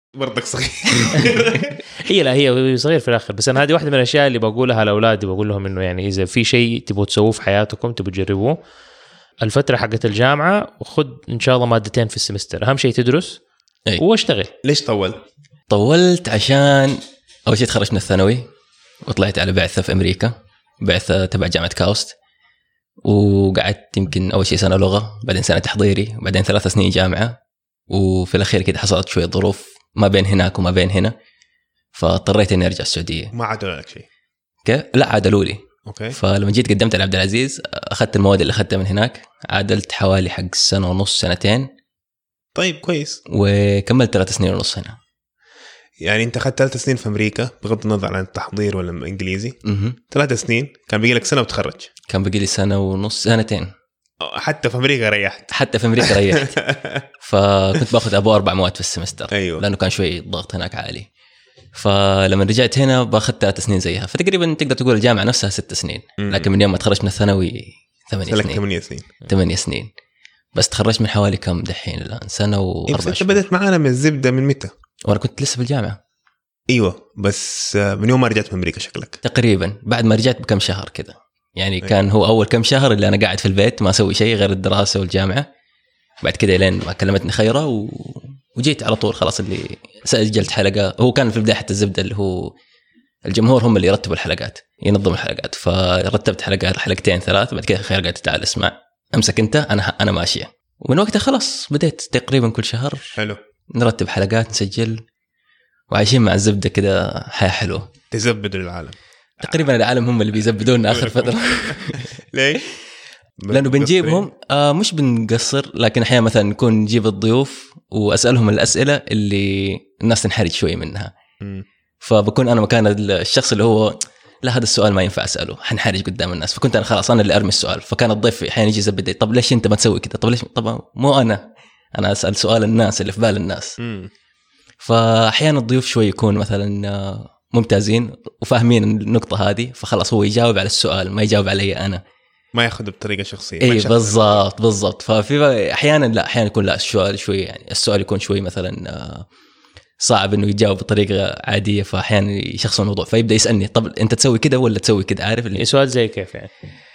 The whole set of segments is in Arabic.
برضك صغير. هي صغير في الآخر. بس أنا هذه واحدة من الأشياء اللي بقولها لأولادي، بقول لهم إنه يعني إذا في شيء تبغوا تسووه في حياتكم تبغوا تجربوه الفترة حقت الجامعة، وخد إن شاء الله مادتين في السمستر، أهم شيء تدرس واشتغل. ليش طولت؟ عشان أول شيء تخرجت من الثانوي وطلعت على بعثة في أمريكا، بعثة تبع جامعة كاوست، وقعدت يمكن أول شيء سنة لغة، بعدين سنة تحضيري، بعدين 3 سنين جامعة، وفي الأخير كده حصلت شوية ظروف ما بين هناك وما بين هنا، فاضطريت إني أرجع السعودية. ما عادوا لك شيء؟ لا عادلوا لي. أوكي. فلما جيت قدمت على عبد العزيز أخذت المواد اللي أخذتها من هناك، عادلت حوالي حق 1.5 سنة 2. طيب كويس. وكملت 3 سنين ونص هنا. يعني أنت أخذت 3 سنين في أمريكا بغض النظر عن التحضير ولا إنجليزي. 3 سنين كان بيجي لك سنة وتخرج. كان بيجي لي 1.5 سنة 2. حتى في أمريكا ريحت. فكنت باخذ أبو 4 مواد في السمستر. أيوة. لأنه كان شوي الضغط هناك عالي. فلما رجعت هنا باخذ 3 سنين زيها، فتقريبا تقدر تقول الجامعة نفسها 6 سنين. لكن من يوم ما تخرجت من الثانوي 8 سنين. بس تخرجت من حوالي كم دحين الآن 1 سنة و4 شهور. أنت بدأت معانا من الزبدة من متى؟ وأنا كنت لسه في الجامعة. ايوه بس من يوم ما رجعت من امريكا شكلك. تقريبا بعد ما رجعت بكم شهر كذا يعني. كان هو اول كم شهر اللي انا قاعد في البيت ما اسوي شيء غير الدراسه والجامعه. بعد كده لين ما كلمتني خيره وجيت على طول خلاص. اللي سجلت حلقه، هو كان في بدايه الزبده اللي هو الجمهور هم اللي يرتبوا الحلقات ينظموا الحلقات، فرتبت حلقتين 3. بعد كده خير قالت تعال اسمع امسك انت، انا ماشيه. ومن وقتها خلاص بديت تقريبا كل شهر حلو نرتب حلقات نسجل وعايشين مع الزبدة كده حياة حلوة. تزبدوا العالم تقريبا. العالم هم اللي بيزبدونا آخر فترة. ليه؟ لأنه بنجيبهم مش بنقصر، لكن أحيانا مثلا نكون نجيب الضيوف وأسألهم الأسئلة اللي الناس تنحرج شوي منها. فبكون أنا مكان الشخص اللي هو لا هذا السؤال ما ينفع أسأله، حنحرج قدام الناس. فكنت أنا خلاص أنا اللي أرمي السؤال. فكان الضيف أحيانا يجي يزبد، طب ليش أنت ما تسوي كده؟ طب ليش؟ طبعا مو أنا أسأل سؤال الناس اللي في بال الناس. فأحيانا الضيوف شوي يكون مثلا ممتازين وفاهمين النقطة هذه، فخلاص هو يجاوب على السؤال ما يجاوب علي أنا، ما ياخذ بطريقة شخصية. إيه بالضبط. ففي أحيانا يكون لا السؤال شوي يعني السؤال يكون شوي مثلا صعب إنه يجاوب بطريقة عادية، فأحيانا يشخص الموضوع فيبدأ يسألني طب أنت تسوي كده ولا تسوي كده؟ عارف اللي سؤال زي كيف يعني؟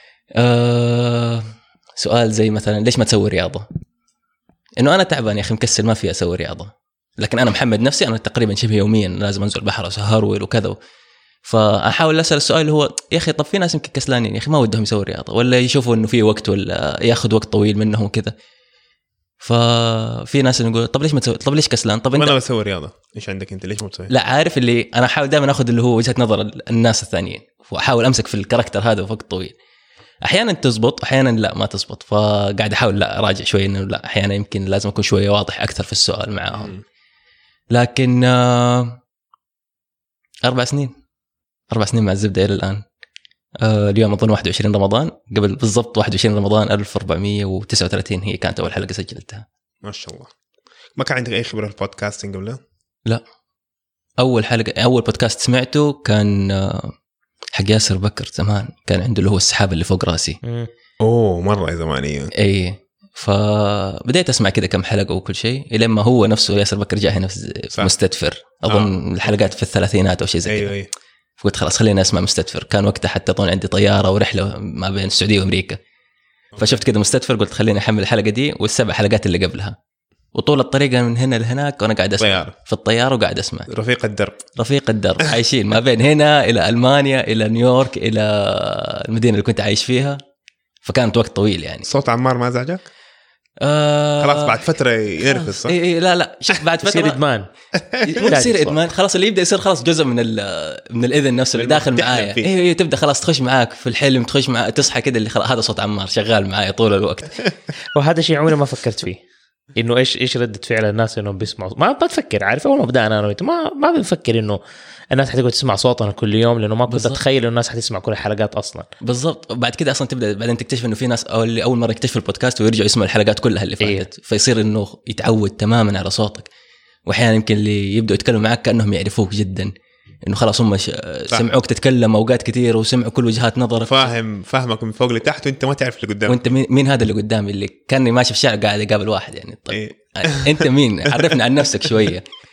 سؤال زي مثلا ليش ما تسوي رياضة؟ إنه أنا تعبان يا أخي مكسل ما في أسوي رياضة، لكن أنا محمد نفسي أنا تقريبا شبه يوميا لازم أنزل البحر وسهرول وكذا. فأحاول أسأل السؤال اللي هو يا أخي طب في ناس يمكن كسلانين يا أخي ما ودهم يسوي رياضة، ولا يشوفوا إنه في وقت ولا يأخذ وقت طويل منهم كذا. ففي ناس نقول طب ليش ما تسوي؟ طب ليش كسلان؟ طب أنا بسوي رياضة، إيش عندك أنت ليش ما تسوي؟ لا عارف اللي أنا أحاول دائما أخذ اللي هو وجهة نظر الناس الثانيين، وأحاول أمسك في الكاركتر هذا وقت طويل. أحيانا تزبط أحيانا لا ما تزبط، فقاعد أحاول لا أراجع شوي إنه لا أحيانا يمكن لازم أكون شوية واضح أكثر في السؤال معهم. لكن 4 سنين مع الزبدة إلى الآن. اليوم أظن 21 رمضان، قبل بالضبط 21 رمضان 1439 هي كانت أول حلقة سجلتها. ما شاء الله. ما كان عندك أي خبرة في البودكاستنج قبل؟ لا، أول بودكاست سمعته كان حق ياسر بكر زمان، كان عنده اللي هو السحاب اللي فوق راسي. أوه مرة زمانية. أي فبديت أسمع كده كم حلقة وكل شيء إلى ما هو نفسه ياسر بكر جاء هنا في مستدفر أظن الحلقات في الثلاثينات أو شيء زي كده. أيوة. فقلت خلاص خلينا أسمع مستدفر. كان وقتها حتى أظن عندي طيارة ورحلة ما بين السعودية وأمريكا، فشفت كده مستدفر قلت خليني أحمل الحلقة دي وال7 حلقات اللي قبلها، وطول الطريقة من هنا لهناك وأنا قاعد أسمع في الطيارة وقاعد أسمع. رفيق الدرب عايشين ما بين هنا إلى ألمانيا إلى نيويورك إلى المدينة اللي كنت عايش فيها، فكانت وقت طويل يعني. صوت عمار ما زعجك؟ خلاص بعد فترة ينرفز صح؟ لا شوف بعد فترة يصير إدمان. يصير إدمان خلاص. اللي يبدأ يصير خلاص جزء من الإذن نفسه اللي داخل معايا. إيه تبدأ خلاص تخش معاك في الحلم، تخش مع تصحى كده اللي خلاص هذا صوت عمار شغال معايا طول الوقت. وهذا شيء عمري ما فكرت فيه، إنه إيش ردة فعل الناس إنهم بيسمعوا. ما بتفكر عارف أول ما بدأنا أنا ما بنفكر إنه الناس حتقعد تسمع صوتنا كل يوم، لأنه ما كنت أتخيل إنه الناس حتسمع كل الحلقات أصلا. بالضبط. بعد كده أصلا تبدأ بعدين تكتشف إنه في ناس اللي أول مرة يكتشفوا البودكاست ويرجعوا يسمعوا الحلقات كلها اللي فاتت. فيصير إنه يتعود تماما على صوتك. وأحيانا يمكن اللي يبدأوا يتكلموا معك كأنهم يعرفوك جدا، إنه خلاص هم سمعوك تتكلم أوقات كتير وسمعوا كل وجهات نظرك. فاهمك من فوق لتحت وأنت ما تعرف اللي قدامك. وأنت مين هذا اللي قدامي اللي كانني ماشي في الشارع قاعد أقابل واحد يعني. طيب أنت مين؟ عرفنا عن نفسك شوية.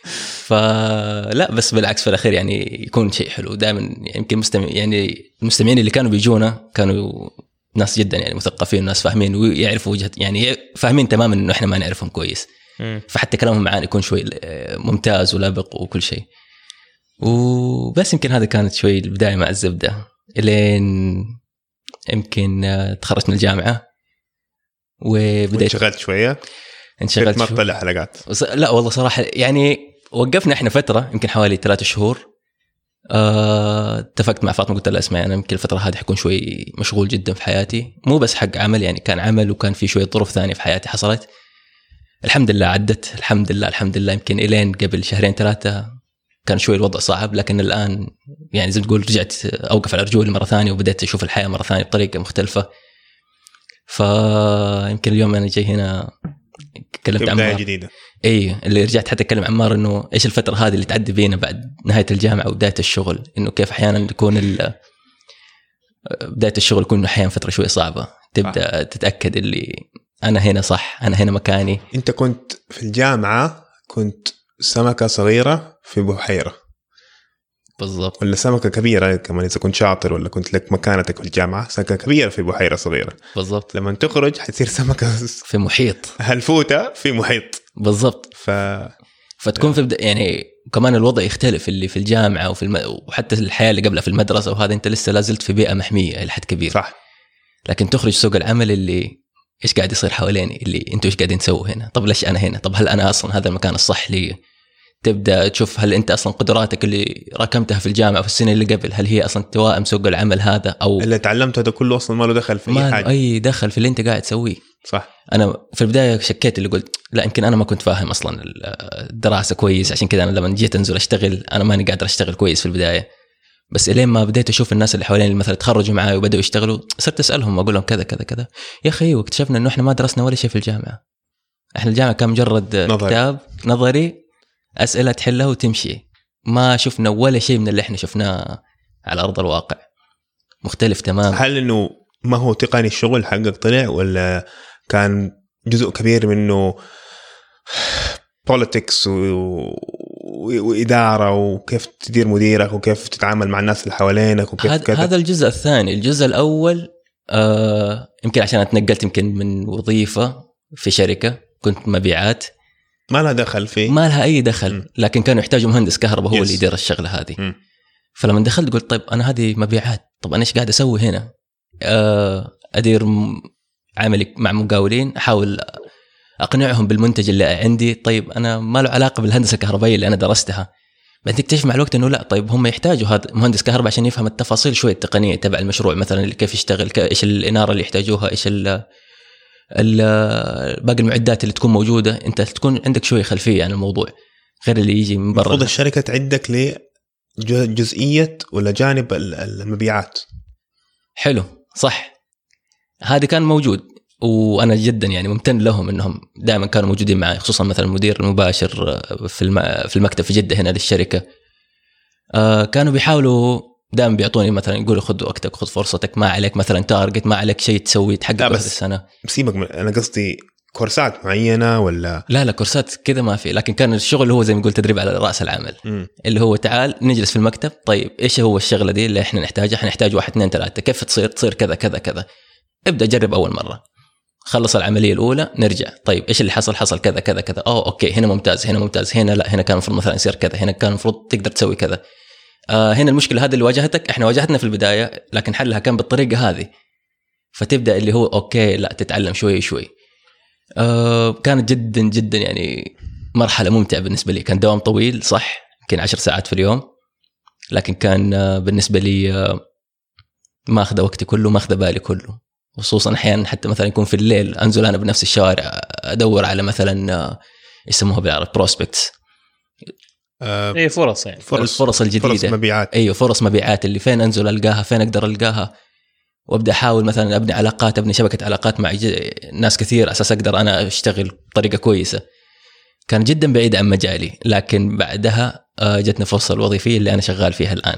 فلا بس بالعكس في الاخير يعني يكون شيء حلو دائما. يمكن المستمعين اللي كانوا بيجونا كانوا ناس جدا يعني مثقفين، ناس فاهمين ويعرفوا وجهة، يعني فاهمين تماما انه احنا ما نعرفهم كويس. فحتى كلامهم معانا يكون شوي ممتاز ولابق وكل شيء. وبس يمكن هذا كانت شوي البداية مع الزبدة، لين يمكن تخرجت من الجامعة وبدأت انشغلت شوية. انشغلت ما تطلع حلقات؟ لا والله صراحة يعني وقفنا احنا فترة يمكن حوالي 3 شهور. اتفقت مع فاطمة قلت لها اسمعي أنا يمكن الفترة هذه حكون شوي مشغول جدا في حياتي، مو بس حق عمل يعني، كان عمل وكان في شوية ظروف ثانية في حياتي حصلت. الحمد لله عدت، الحمد لله. يمكن إلين قبل 2-3 كان شوي الوضع صعب، لكن الآن يعني زي ما تقول رجعت أوقف على رجولي مرة ثانية وبدأت أشوف الحياة مرة ثانية بطريقة مختلفة. فيمكن اليوم أنا جاي هنا كلمت عمار جديدة. اي اللي رجعت حتى اتكلم عمار انه ايش الفتره هذه اللي تعدي بينا بعد نهايه الجامعه وبدايه الشغل، انه كيف احيانا يكون بدايه الشغل يكون احيانا فتره شوي صعبه، تبدا تتاكد اللي انا هنا صح، انا هنا مكاني. انت كنت في الجامعه كنت سمكه صغيره في بحيره بالضبط، ولا سمكه كبيره كمان اذا كنت شاطر، ولا كنت لك مكانتك في الجامعه سمكه كبيره في بحيره صغيره. بالضبط، لما تخرج حتصير سمكه في محيط، هالفوته في محيط. بالضبط. فتكون في يعني كمان الوضع يختلف، اللي في الجامعه وحتى الحياه اللي قبلها في المدرسه وهذا انت لسه لازلت في بيئه محميه الى حد كبير. صح. لكن تخرج سوق العمل اللي ايش قاعد يصير حواليني، اللي انتوا ايش قاعدين تسووا هنا، طب ليش انا هنا، طب هل انا اصلا هذا المكان الصح لي. تبدا تشوف هل انت اصلا قدراتك اللي راكمتها في الجامعه في السنه اللي قبل هل هي اصلا توائم سوق العمل هذا، او اللي تعلمته هذا كله اصلا ما له دخل في اي حاجه، اي دخل في اللي انت قاعد تسويه. صح. انا في البدايه شكيت، اللي قلت لا يمكن انا ما كنت فاهم اصلا الدراسه كويس، عشان كذا انا لما جيت انزل اشتغل انا ماني قادر اشتغل كويس في البدايه. بس الين ما بديت اشوف الناس اللي حوالين اللي مثلا تخرجوا معي وبداوا يشتغلوا، صرت اسالهم واقول لهم كذا كذا كذا، يا اخي واكتشفنا انه احنا ما درسنا ولا شيء في الجامعه. احنا الجامعه كان مجرد كتاب نظري، اسئله تحلها وتمشي، ما شفنا ولا شيء من اللي احنا شفناه على ارض الواقع، مختلف تماما. هل انه ما هو تقني الشغل حقك طلع، ولا كان جزء كبير منه politics وإدارة وكيف تدير مديرك وكيف تتعامل مع الناس اللي حوالينك وكيف هذا الجزء الثاني. الجزء الأول يمكن عشان اتنقلت يمكن من وظيفة في شركة كنت مبيعات، ما لها دخل فيه، ما لها أي دخل. لكن كانوا يحتاجوا مهندس كهرباء هو اللي يدير الشغلة هذه. فلما دخلت قلت طيب أنا هذه مبيعات، طب أنا إيش قاعد أسوي هنا؟ أدير عملي مع مقاولين، أحاول أقنعهم بالمنتج اللي عندي. طيب أنا ما له علاقة بالهندسة الكهربائية اللي أنا درستها. بعد تكتشف مع الوقت إنه لا، طيب هم يحتاجوا هذا مهندس كهرباء عشان يفهم التفاصيل شوية التقنية تبع المشروع، مثلا كيف يشتغل، إيش الإنارة اللي يحتاجوها، إيش باقي المعدات اللي تكون موجودة. أنت تكون عندك شوية خلفية عن الموضوع غير اللي يجي من برا. المفروض الشركة تعدك لجزئية ولا جانب المبيعات. حلو، صح، هذا كان موجود، وانا جدا يعني ممتن لهم انهم دائما كانوا موجودين معي، خصوصا مثلا المدير المباشر في المكتب في جدة هنا للشركة. كانوا بيحاولوا دائما بيعطوني مثلا، يقولوا خذ وقتك، خذ فرصتك، ما عليك مثلا تارجت، ما عليك شيء تسوي تحقق هذه السنة. سيبك انا قصدي كورسات معينة ولا لا كورسات كذا ما في، لكن كان الشغل هو زي ما قلت تدريب على رأس العمل. اللي هو تعال نجلس في المكتب، طيب ايش هو الشغلة دي اللي احنا نحتاجها؟ احنا نحتاج 1 2 3، كيف تصير كذا كذا كذا. ابدأ جرب أول مرة، خلص العملية الأولى نرجع، طيب إيش اللي حصل كذا كذا كذا، أوكي هنا ممتاز، هنا ممتاز، هنا لا، هنا كان المفروض مثلا يصير كذا، هنا كان المفروض تقدر تسوي كذا. هنا المشكلة هذا اللي واجهتك، إحنا واجهتنا في البداية لكن حلها كان بالطريقة هذه. فتبدأ اللي هو أوكي لا، تتعلم شوي شوي. كانت جدا جدا يعني مرحلة ممتعة بالنسبة لي. كان دوام طويل صح، يمكن 10 ساعات في اليوم، لكن كان بالنسبة لي ما أخذ وقتي كله، ما أخذ بالي كله. خصوصا أحيانا حتى مثلا يكون في الليل أنزل أنا بنفس الشوارع أدور على مثلا يسموها بالعربي بروسبكتس، اي فرص، يعني الفرص الجديدة، فرص مبيعات. أيوة فرص مبيعات، اللي فين أنزل ألقاها، فين أقدر ألقاها، وأبدأ أحاول مثلا أبني علاقات، أبني شبكة علاقات مع ناس كثير أساس أقدر أنا أشتغل بطريقة كويسة. كان جدا بعيد عن مجالي، لكن بعدها جتني فرصة الوظيفية اللي أنا شغال فيها الآن.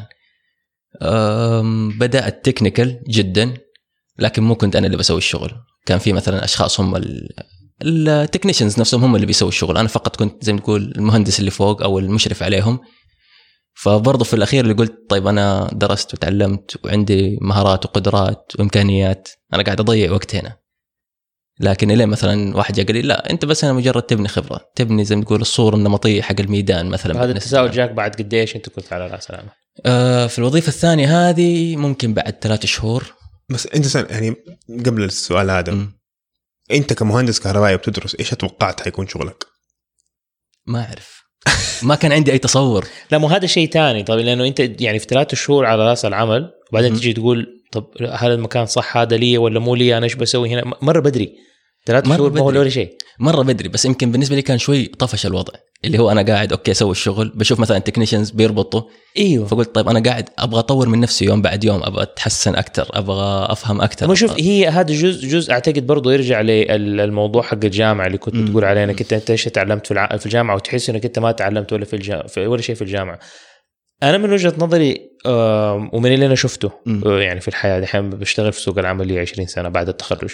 بدأت تكنيكال جدا، لكن مو كنت أنا اللي بسوي الشغل. كان في مثلا أشخاص هم التكنيشنز نفسهم هم اللي بيسووا الشغل، انا فقط كنت زي ما تقول المهندس اللي فوق او المشرف عليهم. فبرضه في الاخير اللي قلت طيب انا درست وتعلمت وعندي مهارات وقدرات وامكانيات، انا قاعد اضيع وقت هنا. لكن الى مثلا واحد قال لي لا انت بس انا مجرد تبني خبره، تبني زي ما تقول الصوره النمطيه حق الميدان مثلا. هذا التساؤل جاك بعد قديش انت كنت على راس العمل؟ في الوظيفه الثانيه هذه ممكن بعد 3 شهور. بس انت يعني قبل السؤال هذا انت كمهندس كهربائي بتدرس ايش اتوقعت حيكون شغلك؟ ما اعرف ما كان عندي اي تصور. لا مو هذا شيء تاني. طب لانه انت يعني في 3 شهور على راس العمل وبعدين تجي تقول طب هل المكان صح هذا لي ولا مو لي، انا ايش بسوي هنا؟ مره بدري 3 شهور ما هو ولا شيء، مره بدري. بس يمكن بالنسبه لي كان شوي طفش الوضع، اللي هو انا قاعد اوكي اسوي الشغل، بشوف مثلا تكنيشنز بيربطوا ايوه، فقلت طيب انا قاعد ابغى اطور من نفسي يوم بعد يوم، ابغى اتحسن اكثر، ابغى افهم اكثر. ما شوف هي هذا جزء اعتقد برضو يرجع للموضوع حق الجامعه اللي كنت بتقول عليه انك انت ايش تعلمت في الجامعه وتحس انك انت ما تعلمت ولا ولا شيء في الجامعه. انا من وجهه نظري ومن اللي انا شفته يعني في الحياه الحين بشتغل في سوق العمل لي 20 سنه بعد التخرج،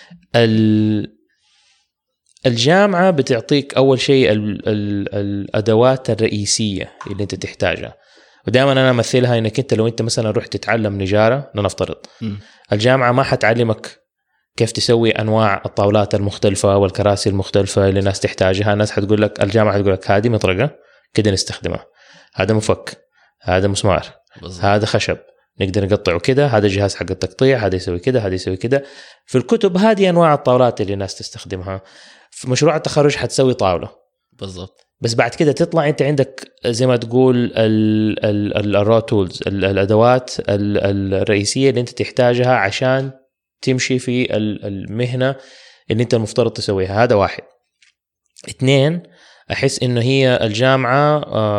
الجامعة بتعطيك أول شيء الأدوات الرئيسية اللي أنت تحتاجها. ودائما أنا أمثلها إنك أنت لو أنت مثلا رحت تتعلم نجارة لنفترض، الجامعة ما حتعلمك كيف تسوي أنواع الطاولات المختلفة والكراسي المختلفة اللي الناس تحتاجها. الناس حتقول لك، الجامعة حتقول لك هذه مطرقة كده نستخدمها، هذا مفك، هذا مسمار، هذا خشب نقدر نقطعه كده، هذا جهاز حق التقطيع، هذا يسوي كده، هذا يسوي كده. في الكتب هذه أنواع الطاولات اللي الناس تستخدمها. في مشروع التخرج حتسوي طاولة بالضبط، بس بعد كده تطلع انت عندك زي ما تقول الرو تولز، الادوات الرئيسيه اللي انت تحتاجها عشان تمشي في المهنه اللي انت المفترض تسويها. هذا 1. 2 احس انه هي الجامعه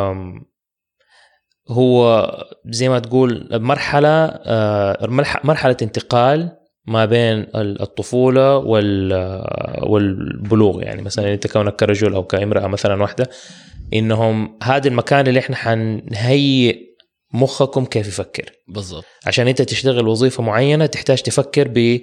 هو زي ما تقول مرحله انتقال ما بين الطفولة والبلوغ. يعني مثلا انت كونك كرجل او كامرأة مثلا واحدة، انهم هذا المكان اللي احنا حنهيئ مخكم كيف يفكر بالضبط. عشان انت تشتغل وظيفة معينة تحتاج تفكر ب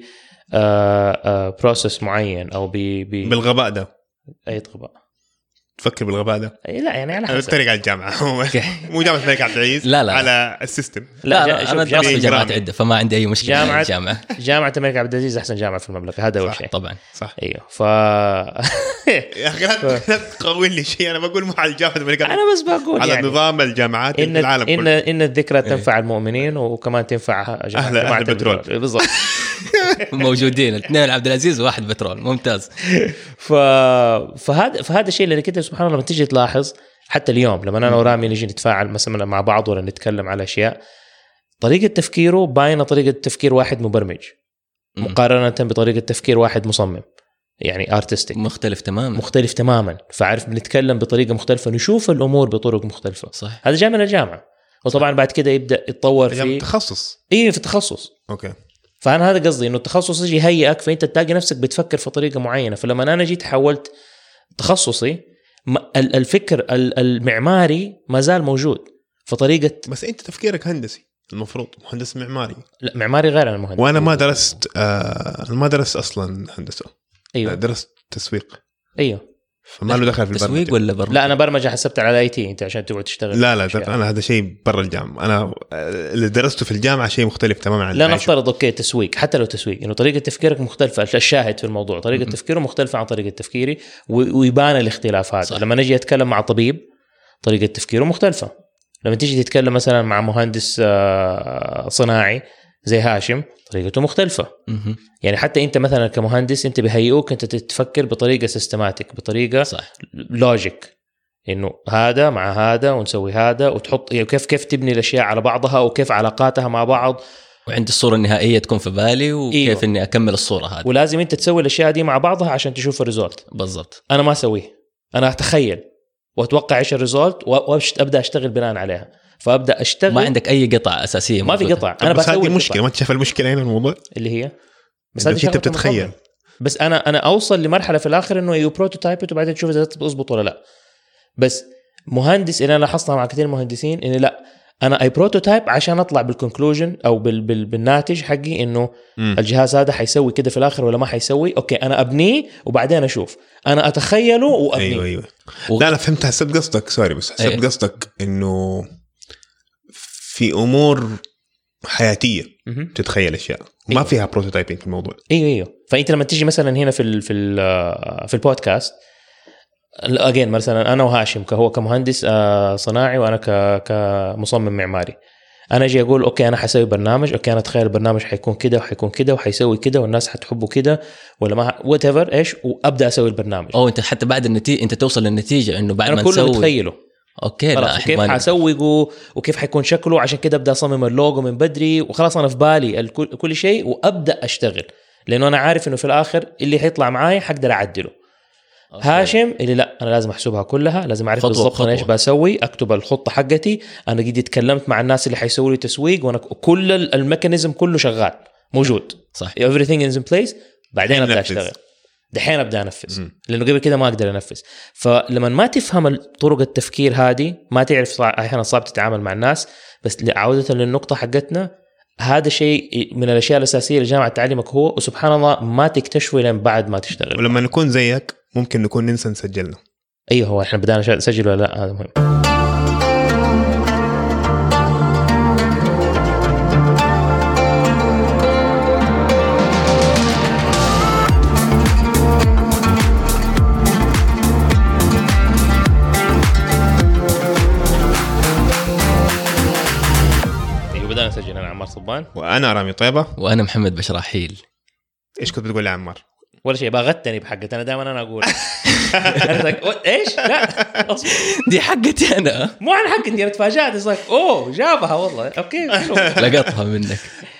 بروسس معين او بالغباء ده. اي غباء تفكر بالغباء ده؟ لا يعني على حسب طريقة الجامعة مو جامعة الملك عبد العزيز. لا على السيستم. لا أنا درست في جامعات عدة فما عندي أي مشكلة. جامعة الملك عبد العزيز أحسن جامعة في المملكة، هذا أول شيء طبعا صح. أيوه يا أخي لا تقول لي شيء، أنا بقول مو على جامعة الملك، أنا بس بقول على يعني نظام الجامعات في العالم كله. إن الذكرى تنفع المؤمنين وكمان تنفع أهل البترول. بالضبط موجودين 2 عبد العزيز و1 بترول، ممتاز. فهذا الشيء اللي كده سبحان الله لما تيجي تلاحظ حتى اليوم لما أنا ورامي نيجي نتفاعل مثلا مع بعض ولا نتكلم على أشياء، طريقة تفكيره باينة طريقة تفكير واحد مبرمج مقارنة بطريقة تفكير واحد مصمم، يعني ارتستيك مختلف تماما. فعارف بنتكلم بطريقة مختلفة، نشوف الأمور بطرق مختلفة. صح. هذا جاء من الجامعة، وطبعا بعد كده يبدأ يتطور في تخصص. إيه في التخصص. أوكي. فأنا هذا قصدي إنه التخصص يجي يهيئك، فأنت تلاقي نفسك بتفكر في طريقة معينة. فلما أنا جيت حولت تخصصي، الفكر المعماري ما زال موجود في طريقة. بس أنت تفكيرك هندسي، المفروض مهندس معماري. لا معماري غير عن المهندس. وأنا ما درست أصلا هندسة. أيوه. درست تسويق. أيوه. فما له دخل في البرمجة. تسويق ولا برمجة؟ لا أنا برمجة حسبت على IT أنت عشان تقعد تشتغل. لا أنا هذا شيء برا الجامعة. أنا اللي درسته في الجامعة شيء مختلف تماما عن لا نفترض أوكي تسويق، حتى لو تسويق إنه طريقة تفكيرك مختلفة. الشاهد في الموضوع طريقة تفكيره مختلفة عن طريقة تفكيري، ويبان الاختلاف هذا. لما نجي أتكلم مع طبيب طريقة تفكيره مختلفة، لما تيجي تتكلم مثلا مع مهندس صناعي زي هاشم طريقته مختلفة. يعني حتى انت مثلا كمهندس انت بيهيئوك انت تتفكر بطريقة سيستماتيك، بطريقة لوجيك، انه هذا مع هذا ونسوي هذا وتحط كيف تبني الاشياء على بعضها وكيف علاقاتها مع بعض، وعند الصورة النهائية تكون في بالي وكيف إيوه. اني اكمل الصورة هذه. ولازم انت تسوي الاشياء دي مع بعضها عشان تشوف الريزولت. بالضبط. انا ما اسويه، انا اتخيل واتوقع ايش الريزولت وابدا اشتغل بناء عليها. فابدا اشتغل. ما عندك اي قطع اساسيه. ما في قطع. انا بسوي المشكله. ما تشوف المشكله هنا الموضوع اللي هي بس انت بتتخيل. بس انا اوصل لمرحله في الاخر انه يو بروتوتايب وبعدين تشوف اذا تظبط ولا لا. بس مهندس اللي انا لاحظتها مع كثير مهندسين ان لا، انا اي بروتوتايب عشان اطلع بالكونكلوجن او بالناتج حقي انه الجهاز هذا حيسوي كده في الاخر ولا ما حيسوي. اوكي انا ابنيه وبعدين اشوف، انا اتخيله وابنيه. ايوه لا انا فهمت، حسبت قصدك، سوري بس حسبت قصدك انه في امور حياتيه تتخيل اشياء ما فيها بروتوتايبينج في الموضوع. ايوه فانت لما تيجي مثلا هنا في البودكاست اجين مثلا انا وهاشم هو كمهندس صناعي وانا كمصمم معماري، انا اجي اقول اوكي انا حسوي برنامج، اوكي انا اتخيل البرنامج حيكون كده وحيكون كده وحيسوي كده والناس حتحبه كده ولا ما وات ايفر ايش، وابدا اسوي البرنامج. انت حتى بعد النتيجه انت توصل للنتيجه انه بعد أنا ما كله تسوي متخيله اوكي لا كيف حسوقه وكيف حيكون شكله، عشان كده ابدا اصمم اللوجو من بدري وخلاص انا في بالي كل شيء وابدا اشتغل، لانه انا عارف انه في الاخر اللي حيطلع معايا حقدر اعدله. هاشم اللي لا انا لازم احسبها كلها، لازم اعرف بالضبط انا ايش بسوي، اكتب الخطه حقتي، انا قد اتكلمت مع الناس اللي حيسووا لي تسويق وانا كل الميكانيزم كله شغال موجود صح everything is in place. بعدين ابدا اشتغل، دحين ابدا انفذ لانه قبل كده ما اقدر انفذ. فلما ما تفهم طرق التفكير هذه ما تعرف احيانا صعب تتعامل مع الناس. بس عوده للنقطه حقتنا، هذا شيء من الاشياء الاساسيه لجامعه تعليمك هو، وسبحان الله ما تكتشفه لين بعد ما تشتغل. ولما نكون زيك ممكن نكون ننسى نسجلنا. ايوه هو احنا بدانا نسجل ولا لا، هذا مهم. بدأنا نسجل. أنا عمار صبان، وأنا رامي طيبة، وأنا محمد بشراحيل. إيش كنت بتقول يا عمار؟ ولا شيء، باغتني بحقتي أنا، دائما أنا أقول إيش لا دي حقتي أنا، مو عن حقتي. أنا تفاجأت أوه جابها والله. أوكي لقطها منك.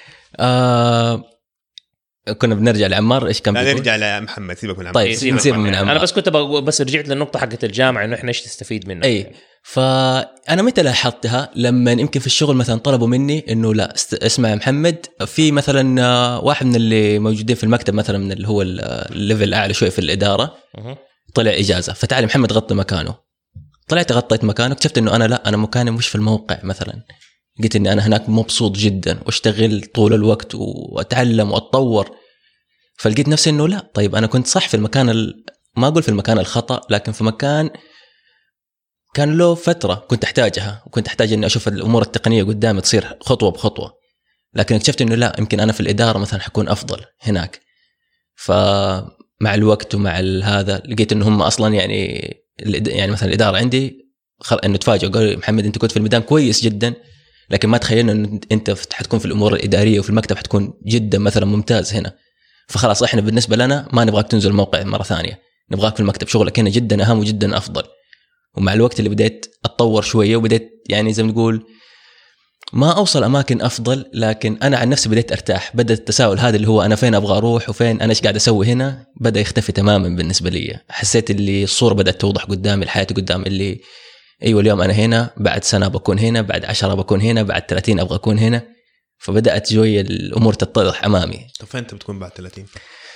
كنا بنرجع لعمار. إيش كان بيقول؟ نرجع لمحمد. سيبك من عمار. طيب سيبك من عمار. أنا بس كنت بس رجعت للنقطة حقت الجامعة إنه إحنا إيش تستفيد منها. أي فأنا متى لاحظتها؟ لما يمكن في الشغل مثلا طلبوا مني إنه لا اسمع يا محمد، في مثلا واحد من اللي موجودين في المكتب مثلا من اللي هو الليفل الأعلى شوي في الإدارة طلع إجازة، فتعالي محمد غطي مكانه. طلعت غطيت مكانه، اكتشفت إنه أنا مكاني مش في الموقع مثلا. قلت إني أنا هناك مبسوط جدا واشتغل طول الوقت وأتعلم وأتطور. فلقيت نفسي إنه لا، طيب أنا كنت صح في المكان ما أقول في المكان الخطأ، لكن في مكان كان له فترة كنت أحتاجها، وكنت أحتاج إني أشوف الأمور التقنية قدامي تصير خطوة بخطوة. لكن اكتشفت إنه لا، يمكن أنا في الإدارة مثلا حكون أفضل هناك. فمع الوقت ومع هذا لقيت إنه هم أصلا يعني مثلا الإدارة عندي إنه تفاجئوا قالوا محمد أنت كنت في الميدان كويس جدا، لكن ما تخيلنا إنه أنت حتكون في الأمور الإدارية وفي المكتب حتكون جدا مثلا ممتاز هنا. فخلاص إحنا بالنسبة لنا ما نبغاك تنزل الموقع مرة ثانية، نبغاك في المكتب، شغلك هنا جدا أهم وجدا أفضل. ومع الوقت اللي بديت أتطور شوية وبديت يعني زي ما نقول ما أوصل أماكن أفضل، لكن أنا عن نفسي بديت أرتاح. بدأ التساؤل هذا اللي هو أنا فين أبغى أروح وفين أنا إيش قاعد أسوي هنا بدأ يختفي تماما بالنسبة لي. حسيت اللي الصورة بدأت توضح قدامي، الحياة قدام اللي أيوة اليوم أنا هنا، بعد سنة بكون هنا، بعد 10 بكون هنا، بعد 30 أبغى أكون هنا. فبدأت جوية الأمور تتضح أمامي. طب فين أنت بتكون بعد 30؟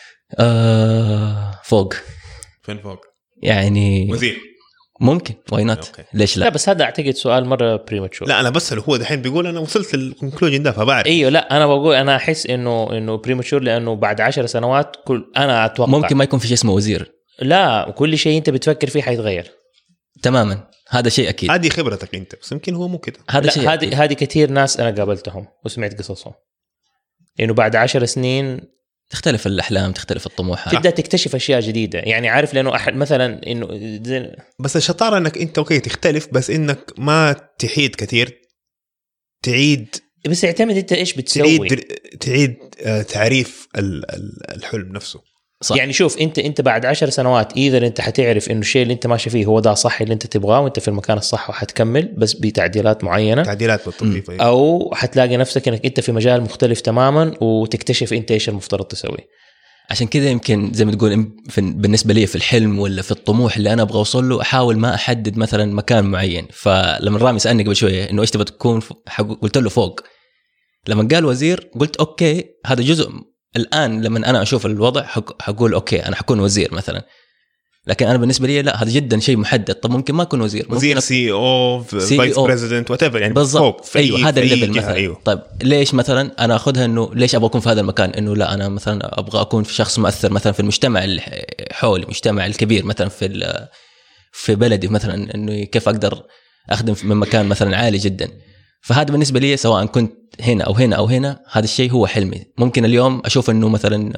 فوق. فين فوق؟ يعني وزير ممكن، واي نوت، ليش لا؟ لا بس هذا اعتقد سؤال مره بريماتشور. لا انا بسأله، هو دحين بيقول انا وصلت للكونكلوجن ده فبعرف. ايوه لا انا بقول انا احس انه بريماتشور، لانه بعد 10 سنوات انا اتوقع ممكن ما يكون في شيء اسمه وزير. لا كل شيء انت بتفكر فيه حيتغير تماما، هذا شيء اكيد. هذه خبرتك انت، بس يمكن هو مو كده. هذا شيء هذه كثير ناس انا قابلتهم وسمعت قصصهم انه بعد 10 سنين تختلف الأحلام، تختلف الطموحات، تبدأ تكتشف أشياء جديدة. يعني عارف لأنه أحد مثلا إنه بس الشطارة إنك أنت أوكي تختلف، بس إنك ما تحيد كثير، تعيد. بس يعتمد أنت إيش بتسوي، تعيد تعريف الحلم نفسه. صح. يعني شوف أنت بعد 10 سنوات إذا أنت حتعرف إنه الشيء اللي أنت ماشي فيه هو ده صح اللي أنت تبغاه وأنت في المكان الصح وحتكمل بس بتعديلات معينة، تعديلات بالتطبيق، أو حتلاقي نفسك إنك أنت في مجال مختلف تماما وتكتشف أنت إيش المفترض تسوي. عشان كذا يمكن زي ما تقول بالنسبة لي في الحلم ولا في الطموح اللي أنا أبغى أوصل له أحاول ما أحدد مثلا مكان معين. فلما رامي سألني قبل شوية إنه إيش تبغى تكون، قلت له فوق. لما قال وزير قلت أوكي هذا جزء. الآن لما أنا أشوف الوضع حقول أوكي أنا حكون وزير مثلا، لكن انا بالنسبه لي لا، هذا جدا شيء محدد. طب ممكن ما اكون وزير سي او فايس بريزيدنت وات ايفر، يعني بالضبط. ايوه هذا الليفل مثلا. أيوه. طيب ليش مثلا انا اخذها انه ليش ابغى اكون في هذا المكان؟ انه لا انا مثلا ابغى اكون في شخص مؤثر مثلا في المجتمع اللي حولي، المجتمع الكبير مثلا في بلدي مثلا، انه كيف اقدر اخدم من مكان مثلا عالي جدا. فهذا بالنسبه لي سواء كنت هنا او هنا او هنا، هذا الشيء هو حلمي. ممكن اليوم اشوف انه مثلا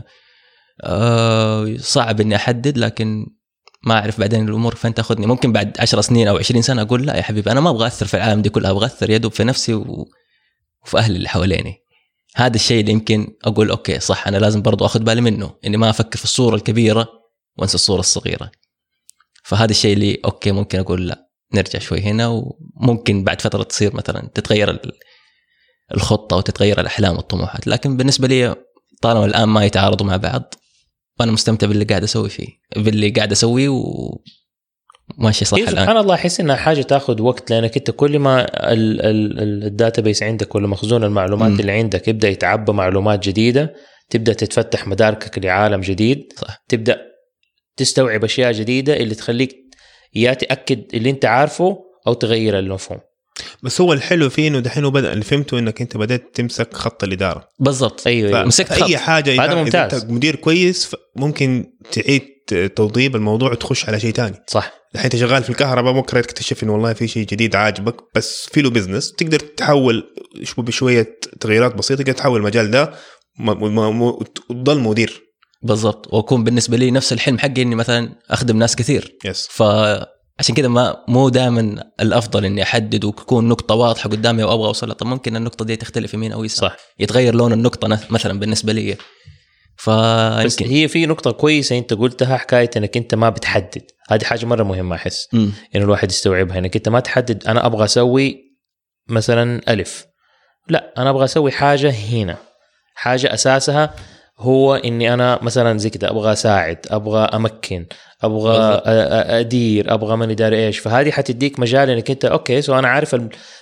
صعب اني احدد، لكن ما اعرف بعدين الامور فين تاخذني. ممكن بعد 10 سنين او 20 سنه اقول لا يا حبيبي انا ما ابغى اثر في العالم دي كلها، ابغى اثر يدوب في نفسي وفي اهلي اللي حواليني. هذا الشيء اللي يمكن اقول اوكي صح، انا لازم برضو اخذ بالي منه، اني ما افكر في الصوره الكبيره وانسى الصوره الصغيره. فهذا الشيء اللي اوكي ممكن اقول لا نرجع شوي هنا، وممكن بعد فتره تصير مثلا تتغير الخطه وتتغير الاحلام والطموحات. لكن بالنسبه لي طالما الان ما يتعارضوا مع بعض وانا مستمتع باللي قاعد اسوي فيه، باللي قاعد اسويه وماشي صح. الان سبحان الله احس انها حاجه تاخذ وقت، لانك انت كل ما الداتابيس عندك ولا مخزون المعلومات اللي عندك يبدا يتعبى معلومات جديده، تبدا تتفتح مداركك لعالم جديد. صح. تبدا تستوعب اشياء جديده اللي تخليك يا تاكد اللي انت عارفه او تغير المفهوم. بس هو الحلو فيه انه دحين بدا اللي فهمته انك انت بدأت تمسك خط الاداره. بالضبط. ايوه مسكت اي حاجه هذا ممتاز. اذا انت مدير كويس ممكن تعيد توضيب الموضوع وتخش على شيء تاني. صح. الحين انت شغال في الكهرباء، بكره تكتشف انه والله في شيء جديد عاجبك بس في له بزنس، تقدر تحول بشويه تغييرات بسيطه تقدر تحول المجال ده وتضل مدير. بالضبط. واكون بالنسبه لي نفس الحلم حقي اني مثلا اخدم ناس كثير. فعشان كده مو دائما الافضل اني احدد وتكون نقطه واضحه قدامي وابغى اوصلها. طب ممكن النقطه دي تختلف يمين او يسار، يتغير لون النقطه مثلا بالنسبه لي. بس هي في نقطة كويسة أنت قلتها، حكاية أنك أنت ما بتحدد. هذه حاجة مرة مهمة أحس إنه الواحد يستوعبها، أنك أنت ما تحدد أنا أبغى أسوي مثلا ألف، لا أنا أبغى أسوي حاجة هنا، حاجة أساسها هو إني أنا مثلا زي كده أبغى أساعد، أبغى أمكن، أبغى أدير، أبغى من إداري إيش. فهذه حتديك مجال إنك أنت أوكي سو أنا عارف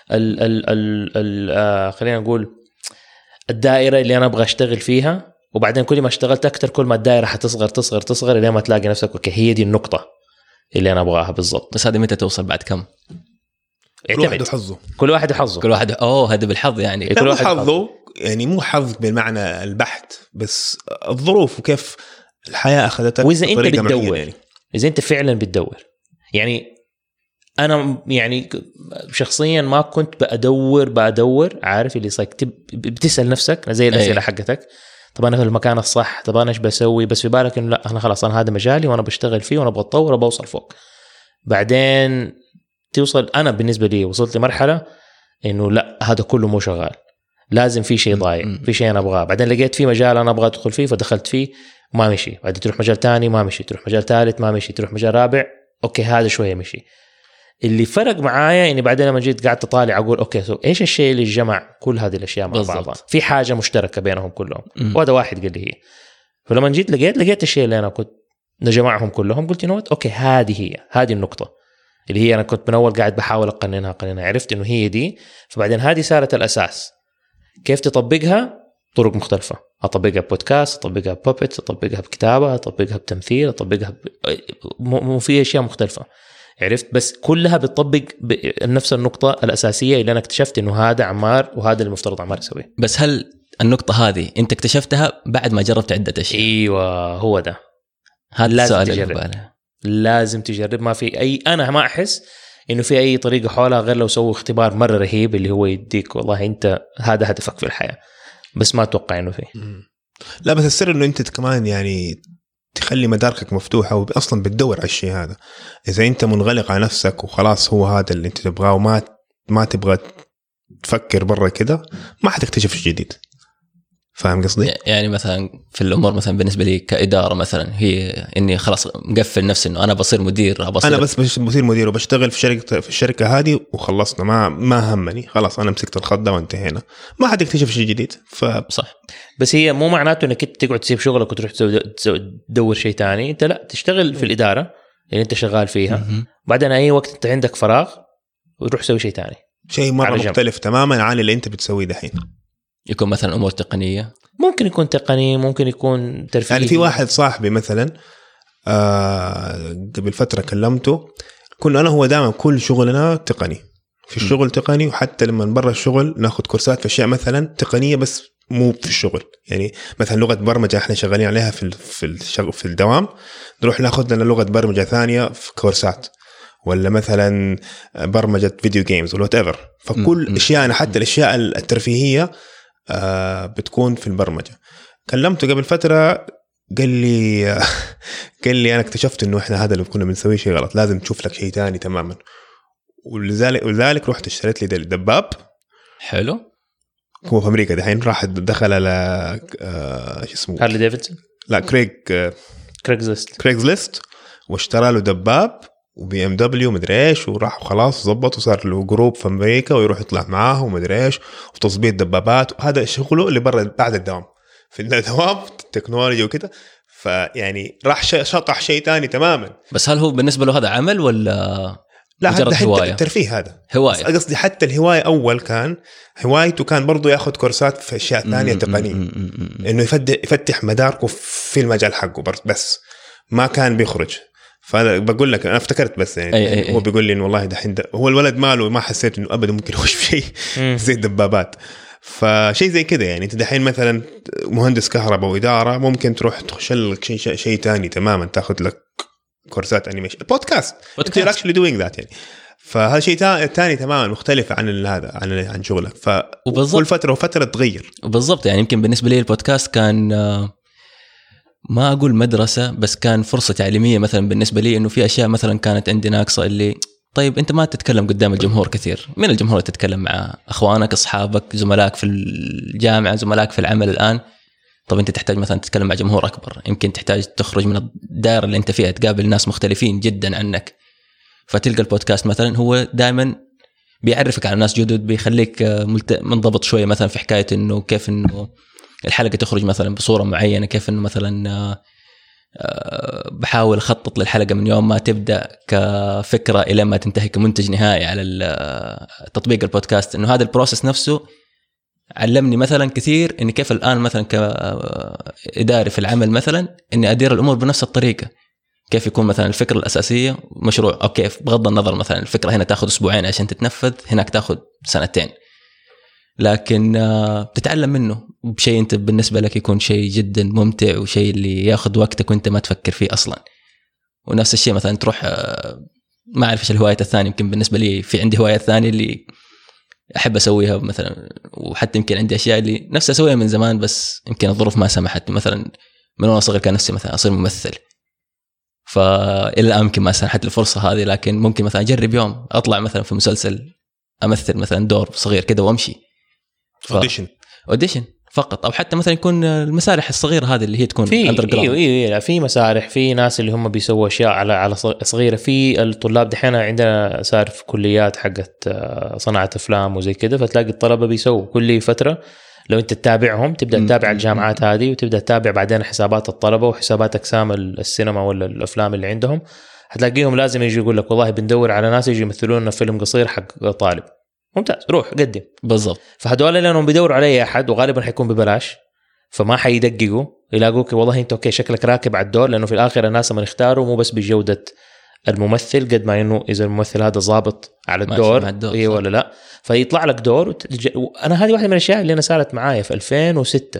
خلينا نقول الدائرة اللي أنا أبغى أشتغل فيها، وبعدين كل ما اشتغلت أكتر كل ما الدائرة حتصغر تصغر تصغر إلى ما تلاقي نفسك أوكي هي دي النقطة اللي أنا أبغاها بالضبط. بس هذه متى توصل؟ بعد كم؟ كل واحد وحظه. كل واحد وحظه. كل واحد هذا بالحظ يعني. كل واحد حظه يعني مو حظ بالمعنى البحت، بس الظروف وكيف الحياة أخذتك. وإذا أنت بتدور يعني. إذا أنت فعلا بتدور يعني أنا يعني شخصيا ما كنت بدور عارف اللي صايك بتسأل نفسك زي الأسئلة حقتك، طب أنا في المكان الصح، طب أنا إيش بسوي، بس في بالك إنه لا أنا خلاص أنا هذا مجالي وأنا بشتغل فيه وأنا بتطور وبوصل فوق. بعدين توصل، أنا بالنسبة لي وصلت لمرحلة إنه لا هذا كله مو شغال، لازم في شيء ضايع، في شيء أنا أبغاه. بعدين لقيت في مجال أنا أبغى أدخل فيه فدخلت فيه وما مشي، بعدين تروح مجال تاني ما مشي، تروح مجال ثالث ما مشي، تروح مجال رابع أوكي هذا شوية مشي. اللي فرق معايا إني بعدين لما جيت قاعد أطالع أقول أوكي إيش الشيء اللي جمع كل هذه الأشياء مع بعضها، في حاجة مشتركة بينهم كلهم. وهذا واحد قال لي هي. فلما جيت لقيت الشيء اللي أنا كنت نجمعهم كلهم، قلت نوت أوكي هذه النقطة اللي هي أنا كنت من أول قاعد بحاول أقننها، عرفت إنه هي دي. فبعدين هذه صارت الأساس. كيف تطبقها؟ طرق مختلفة، أطبقها ببودكاست، أطبقها ببوبيت، أطبقها بكتابة، أطبقها بتمثيل، أطبقها في أشياء مختلفة عرفت. بس كلها بتطبق نفس النقطة الأساسية اللي أنا اكتشفت إنه هذا عمار وهذا المفترض عمار يسويه. بس هل النقطة هذه أنت اكتشفتها بعد ما جربت عدة أشياء؟ أيوة هو ده. هذا لازم تجرب. لازم تجرب. ما في أي، أنا ما أحس إنه في أي طريقة حولها غير لو سووا اختبار مرة رهيب اللي هو يديك والله أنت هذا هدفك في الحياة، بس ما أتوقع إنه فيه. لا بس السر إنه أنت كمان يعني تخلي مداركك مفتوحة وأصلا بتدور على الشيء هذا. إذا أنت منغلق على نفسك وخلاص هو هذا اللي أنت تبغاه وما تبغى تفكر برا كده، ما حتكتشف شيء جديد. فاهم قصدي؟ يعني مثلا في الأمور مثلا بالنسبة لي كإدارة مثلا هي إني خلاص مقفل نفسي إنه أنا بصير مدير. أنا بس بصير مدير وبشتغل في الشركة هذه وخلصنا، ما همني خلاص أنا مسكت الخط وانتهينا، ما حتكتشف شيء جديد. صح. بس هي مو معناته إنك تقعد تسيب شغلك وتروح تدور شيء تاني. أنت لا تشتغل في الإدارة اللي أنت شغال فيها، بعدين أي وقت أنت عندك فراغ وتروح تسوي شيء تاني، شيء مرة مختلف تماما عن اللي أنت بتسويه دحين. يكون مثلا أمور تقنية، ممكن يكون تقني، ممكن يكون ترفيهي. يعني في واحد صاحبي مثلا قبل فترة كلمته، كنا أنا هو دائما كل شغلنا تقني، في الشغل تقني، وحتى لما برا الشغل ناخد كورسات في أشياء مثلا تقنية بس مو في الشغل. يعني مثلا لغة برمجة احنا شغالين عليها في الدوام، نروح ناخد لنا لغة برمجة ثانية في كورسات، ولا مثلا برمجة فيديو جيمز ولا whatever. فكل أشياءنا حتى الأشياء الترفيهية بتكون في البرمجة. كلمته قبل فترة قال لي أنا اكتشفت إنه إحنا هذا اللي كنا بنسويه شيء غلط، لازم تشوف لك شيء تاني تماما. ولذلك رحت اشتريت لي دباب حلو. هو في أمريكا دحين، راح دخل على شو اسمه هارلي ديفيدسون، لا كريغزليست، واشترى له دباب وبي ام دبليو مدري ايش، وراح وخلاص ظبط وصار له جروب في أمريكا ويروح يطلع معاه ومدري ايش وتصبيط دبابات، وهذا شغله اللي برا بعد الدوام. في الدوام التكنولوجيا وكده، فيعني راح شطح شيء تاني تماما. بس هل هو بالنسبة له هذا عمل ولا لا مجرد هواية؟ الترفيه هذا هواية. قصدي حتى الهواية أول كان هوايته كان برضو ياخد كورسات في أشياء ثانية تقنية، إنه يفتح مداركه في المجال حقه بس ما كان بيخرج. فبقول لك أنا افتكرت بس يعني هو بيقول لي إنه والله دحين هو الولد ماله ما حسيت إنه أبدا ممكن يخش في شيء زي الدبابات. فشيء زي كده يعني أنت دحين مثلا مهندس كهرباء وإدارة، ممكن تروح تخش لك شيء تاني تماما، تاخد لك كورسات انيميشن، بودكاست انت actually doing that يعني. فهذا شيء تاني تماما مختلف عن هذا عن شغلك. فكل فتره وفتره تغير. بالضبط. يعني يمكن بالنسبه لي البودكاست كان ما اقول مدرسه، بس كان فرصه تعليميه مثلا بالنسبه لي، انه في اشياء مثلا كانت عندي ناقصه، اللي طيب انت ما تتكلم قدام الجمهور كثير، من الجمهور تتكلم مع اخوانك، اصحابك، زملائك في الجامعه، زملائك في العمل الان. طب انت تحتاج مثلا تتكلم مع جمهور اكبر، يمكن تحتاج تخرج من الدائره اللي انت فيها، تقابل ناس مختلفين جدا عنك. فتلقى البودكاست مثلا هو دائما بيعرفك على ناس جدد، بيخليك منضبط شويه مثلا في حكايه انه كيف انه الحلقه تخرج مثلا بصوره معينه، كيف انه مثلا بحاول اخطط للحلقه من يوم ما تبدا كفكره الى ما تنتهي كمنتج نهائي على تطبيق البودكاست. انه هذا البروسيس نفسه علمني مثلا كثير، اني كيف الان مثلا كاداري في العمل مثلا اني ادير الامور بنفس الطريقه. كيف يكون مثلا الفكره الاساسيه مشروع، او كيف بغض النظر مثلا الفكره هنا تاخذ اسبوعين عشان تتنفذ، هناك تاخذ سنتين، لكن بتتعلم منه بشيء انت بالنسبه لك يكون شيء جدا ممتع، وشيء اللي ياخذ وقتك وانت ما تفكر فيه اصلا. ونفس الشيء مثلا تروح ما اعرف ايش الهوايه الثانيه، يمكن بالنسبه لي في عندي هوايه ثانيه اللي احب اسويها مثلا، وحتى يمكن عندي اشياء اللي نفسي اسويها من زمان بس يمكن الظروف ما سمحت. مثلا من وانا صغير كان نفسي مثلا اصير ممثل، فالى الان يمكن ما سنحت الفرصه هذه، لكن ممكن مثلا اجرب يوم اطلع مثلا في مسلسل، امثل مثلا دور صغير كده وامشي اوديشن فقط، او حتى مثلا يكون المسارح الصغيره هذه اللي هي تكون اندر جراوند. ايوه في مسارح، في ناس اللي هم بيسووا اشياء على صغيره. في الطلاب دحين عندنا صار في كليات حقت صناعه افلام وزي كده، فتلاقي الطلبه بيسووا كل فتره، لو انت تتابعهم تبدا تتابع الجامعات هذه، وتبدا تتابع بعدين حسابات الطلبه وحسابات اقسام السينما ولا الافلام اللي عندهم، هتلاقيهم لازم يجي يقول لك والله بندور على ناس يجي يمثلون لنا فيلم قصير حق طالب. ممتاز، روح قدم. بالضبط. فهدول لانهم بيدوروا علي احد، وغالبا حيكون ببلاش، فما حيدققوا، يلاقوك والله انت اوكي شكلك راكب على الدور، لانه في الاخر الناس من اختاروا مو بس بجوده الممثل قد ما انه اذا الممثل هذا ضابط على الدور ايه ولا لا. فيطلع لك دور انا هذه واحده من الاشياء اللي انا صارت معايا في 2006.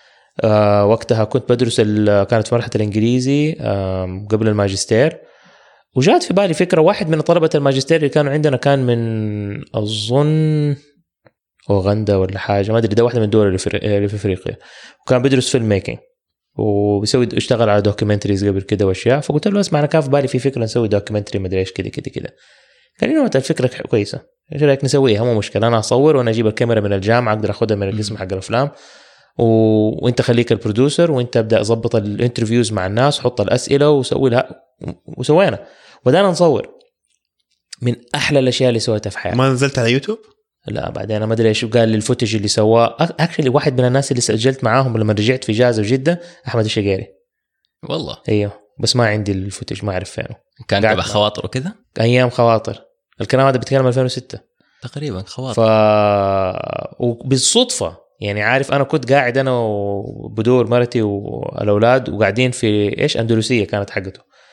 وقتها كنت بدرس كانت في مرحله الانجليزي قبل الماجستير، وجات في بالي فكرة. واحد من طلبة الماجستير اللي كانوا عندنا كان من أظن أوغندا ولا حاجة ما أدري، ده واحدة من الدول اللي في أفريقيا، وكان بيدرس فيلم ميكينج وبيسوي اشتغل على دوكيومنتريز قبل كده وأشياء. فقلت له اسمع أنا كان في بالي في فكرة نسوي دوكيومنتري ما أدري إيش كده كده كده. قال لي الفكرة كويسة، إيش رأيك نسويها؟ مو مشكلة، أنا أصور وأنا أجيب الكاميرا من الجامعة أقدر أخذها من القسم حق الأفلام، وانت خليك البروديوسر، وانت ابدا اضبط الانترفيوز مع الناس، حط الاسئله وسوي لها. وسوينا بدانا نصور. من احلى الاشياء اللي سويتها في حياتي. ما نزلت على يوتيوب؟ لا بعدين انا ما ادري ايش قال لي الفوتج اللي سواه. اكشلي واحد من الناس اللي سجلت معاهم لما رجعت في اجازه وجده احمد الشقيري. والله ايوه، بس ما عندي الفوتج، ما اعرف فينه. كان تبع خواطر وكده، ايام خواطر. الكلام هذا بيتكلم 2006 تقريبا خواطر. وبالصدفه يعني عارف، انا كنت قاعد انا وبدور مرتي والاولاد وقاعدين في ايش اندلسيه كانت حقته،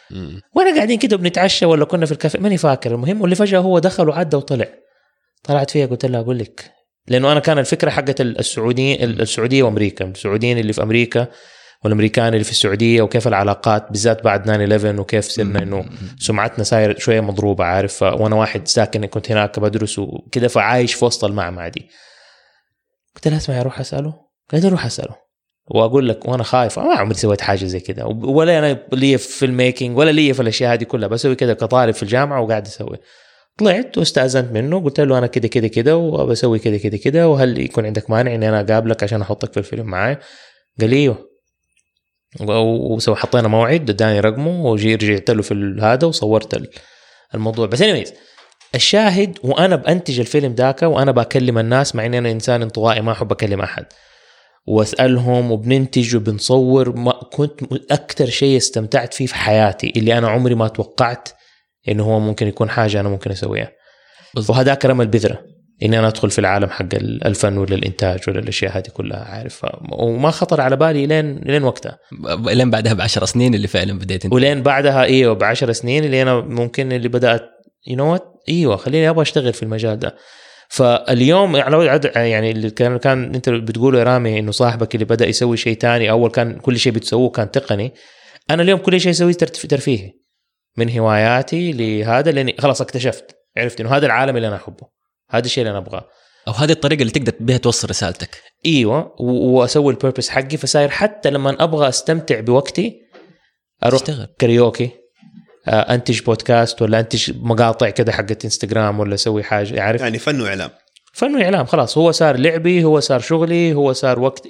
وانا قاعدين كده بنتعشى ولا كنا في الكافيه ماني فاكر. المهم واللي فجأة هو دخل وعدى وطلع. طلعت فيها قلت لها أقول لك، لأنه أنا كان الفكرة حقت السعودية وأمريكا، السعوديين اللي في أمريكا والأمريكان اللي في السعودية، وكيف العلاقات بالذات بعد 9/11 وكيف صرنا إنه سمعتنا صاير شوية مضروبة عارف. وأنا واحد ساكن كنت هناك بدرس وكده فعايش في وسط المعمعة دي. قلت لها اسمعي أروح أسأله. قلت أروح أسأله وأقول لك وأنا خايف ما عمري سويت حاجة زي كده، ولا أنا لي في الميكينج ولا لي في الأشياء هذه كلها، بسوي كده كطالب في الجامعة وقاعد أسوي. طلعت واستأذنت منه قلت له أنا كده كده كده وبسوي كده كده كده، وهل يكون عندك مانع إني أنا أقابلك عشان أحطك في الفيلم معاي؟ قال لي أيوه. وسوي حطينا موعد اداني رقمه ورجعت له في هذا وصورت الموضوع. بس anyways الشاهد وأنا بأنتج الفيلم ذاك وأنا بكلم الناس، مع إني أنا إنسان انطوائي ما أحب أكلم أحد، وأسألهم وبننتج وبنصور. ما كنت أكتر شيء استمتعت فيه في حياتي اللي أنا عمري ما توقعت إنه هو ممكن يكون حاجة أنا ممكن أسويها. وهذا كرم البذرة إني أنا أدخل في العالم حق الفن ولا الإنتاج ولا الأشياء هذه كلها عارف. وما خطر على بالي لين وقتها، لين بعدها ب10 سنين اللي فعلا بديت انت. ولين بعدها إيوه ب10 سنين اللي أنا ممكن اللي بدأت إيوه خليني أبغى أشتغل في المجال ده. فاليوم يعني اللي كان انت بتقوله يا رامي انه صاحبك اللي بدأ يسوي شيء تاني، اول كان كل شيء بتسووه كان تقني، انا اليوم كل شيء اسويه ترفيهي من هواياتي لهذا، لاني خلاص اكتشفت عرفت انه هذا العالم اللي انا احبه، هذا الشيء اللي انا ابغاه، او هذه الطريقه اللي تقدر بها توصل رسالتك. ايوه واسوي البيربس حقي. فصاير حتى لما ابغى استمتع بوقتي اروح كاريوكي، انتج بودكاست ولا انتج مقاطع كده حقت انستغرام ولا اسوي حاجه عارف. يعني فن واعلام خلاص هو صار لعبي، هو صار شغلي، هو صار وقت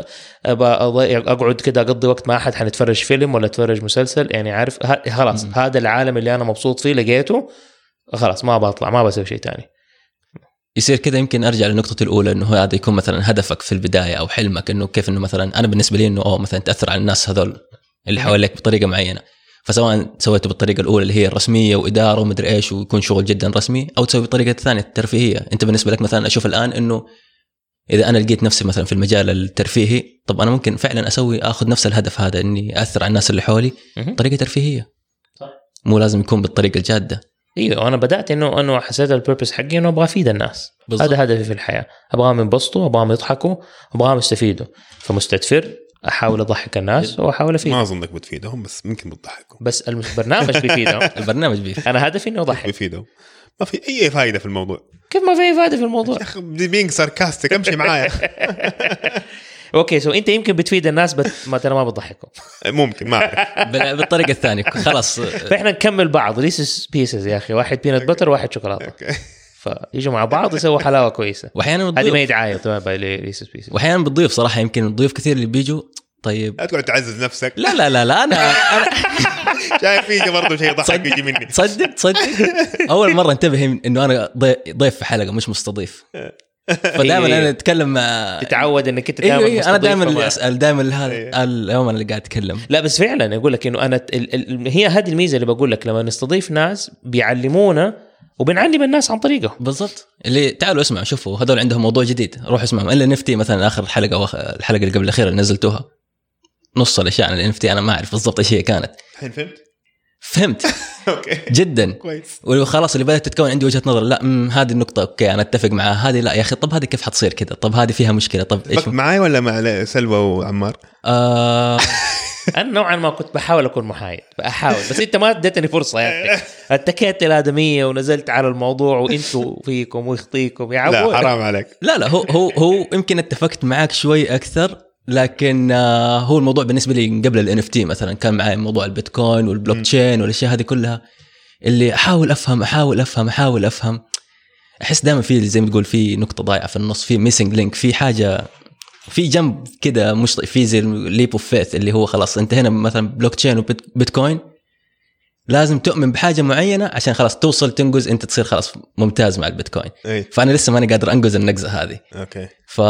اقعد كده اقضي وقت مع احد حنتفرج فيلم ولا اتفرج مسلسل يعني عارف. خلاص هذا العالم اللي انا مبسوط فيه لقيته، خلاص ما بطلع ما بسوي شيء تاني. يصير كده يمكن ارجع للنقطه الاولى انه هذا يكون مثلا هدفك في البدايه او حلمك، انه كيف انه مثلا انا بالنسبه لي انه مثلا تاثر على الناس هذول اللي حواليك بطريقه معينه، فسواء سويته بالطريقه الاولى اللي هي الرسميه واداره ومدري ايش ويكون شغل جدا رسمي، او تسوي بالطريقه الثانيه الترفيهيه. انت بالنسبه لك مثلا اشوف الان انه اذا انا لقيت نفسي مثلا في المجال الترفيهي، طب انا ممكن فعلا اخذ نفس الهدف هذا اني اثر على الناس اللي حولي بطريقه ترفيهيه، صح، مو لازم يكون بالطريقه الجاده. ايوه انا بدات انه حسيت البيربس حقي انه ابغى افيد الناس بالضبط. هذا هدفي في الحياه، ابغاهم ينبسطوا، ابغاهم يضحكوا، ابغاهم يستفيدوا. فمستدفر احاول اضحك الناس واحاول افيد. ما اظنك بتفيدهم بس ممكن بتضحكهم. بس البرنامج بيفيدهم. البرنامج بيفيد. انا هدفي انه اضحك. بيفيدهم. ما في اي فائده في الموضوع. كيف ما في اي فائده في الموضوع يا اخي بينج ساركاستيك امشي معايا. اوكي سو انت يمكن بتفيد الناس بس ما بتضحكهم. ممكن ما اعرف. بالطريقه الثانيه خلاص. فاحنا نكمل بعض ريسس بيسز يا اخي، واحد بينات بتر وواحد شوكولاته، فيجوا مع بعض يسووا حلاوه كويسه. واحيانا هذه ما يدعايه تبع ريسس بيسز. واحيانا بتضيف صراحه، يمكن الضيوف كثير اللي بيجوا طيب لا تقعد تعزز نفسك. لا انا شايف فيك برضه شيء ضحك يجي مني. تصدق اول مره انتبه انه انا ضيف في حلقه مش مستضيف. فدائما انا اتكلم مع تتعود انك انت دائما انا دائما اللي اسال، دائما هذا اليوم انا اللي قاعد اتكلم. لا بس فعلا اقول لك انه انا هي هذه الميزه اللي بقول لك، لما نستضيف ناس بيعلمونا وبنعلم الناس عن طريقه. بالضبط، اللي تعالوا اسمعوا شوفوا هذول عندهم موضوع جديد روحوا اسمعوا. الا نفتي مثلا اخر الحلقه او الحلقه اللي قبل الاخيره اللي نزلتوها نص الاشياء عن النفتي انا ما اعرف بالضبط ايش هي كانت. الحين فهمت اوكي جدا كويس. وخلاص اللي بدأت تتكون عندي وجهة نظر، لا هذه النقطة اوكي انا اتفق معها، هذه لا يا اخي طب هذه كيف حتصير كذا، طب هذه فيها مشكلة، طب ايش معي ولا مع سلوى وعمار؟ انا نوعا ما كنت بحاول اكون محايد، بس انت ما اديتني فرصة يعني. اتكيت الادمية ونزلت على الموضوع وانتوا فيكم ويخطيكم يا عبود. لا حرام عليك. لا هو يمكن اتفقت معاك شوي اكثر، لكن هو الموضوع بالنسبه لي قبل ال NFT مثلا كان معي موضوع البيتكوين والبلوك تشين والاشياء هذه كلها اللي احاول افهم. احس دائما في زي ما تقول في نقطه ضايعه في النص، في ميسنج لينك، في حاجه في جنب كده مش في زي ليب اوف فيث اللي هو خلاص انت هنا مثلا بلوك تشين وبيتكوين لازم تؤمن بحاجه معينه عشان خلاص توصل تنجز انت تصير خلاص ممتاز مع البيتكوين. فانا لسه ماني قادر انجز النقزه هذه. اوكي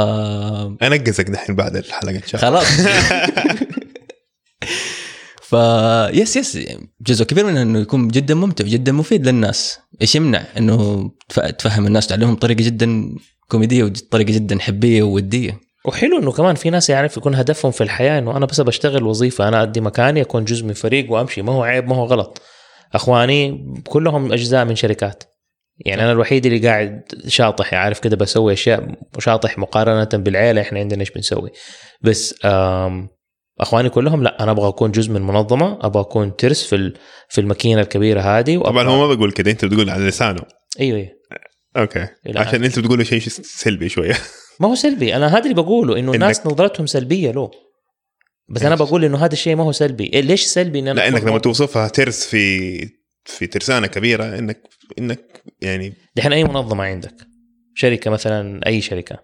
انقزك دحين بعد الحلقه ان شاء الله. خلاص. يس جزء كبير منه انه يكون جدا ممتع جدا مفيد للناس. ايش يمنع انه تفهم الناس، تعلمهم طريقه جدا كوميديه وطريقه جدا حبيه ووديه. وحلو انه كمان في ناس يعرف يكون هدفهم في الحياه انه انا بس بشتغل وظيفه، انا ادي مكاني، اكون جزء من فريق وامشي. ما هو عيب، ما هو غلط. اخواني كلهم اجزاء من شركات، يعني انا الوحيد اللي قاعد شاطح، عارف كده بسوي اشياء شاطح مقارنه بالعيله احنا عندنا ايش بنسوي. بس اخواني كلهم لا، انا ابغى اكون جزء من منظمه، ابغى اكون ترس في الماكينه الكبيره هذه. طبعا هو ما بقول كده، انت بتقول على لسانه. ايوه اوكي، عشان انت بتقولوا شيء سلبي شويه. ما هو سلبي، انا هذا اللي بقوله، انه الناس نظرتهم سلبيه له، بس انا بقول انه هذا الشيء ما هو سلبي. ليش سلبي؟ لا، انك لما توصفها ترس في ترسانه كبيره، انك يعني دحين اي منظمه عندك، شركه مثلا، اي شركه،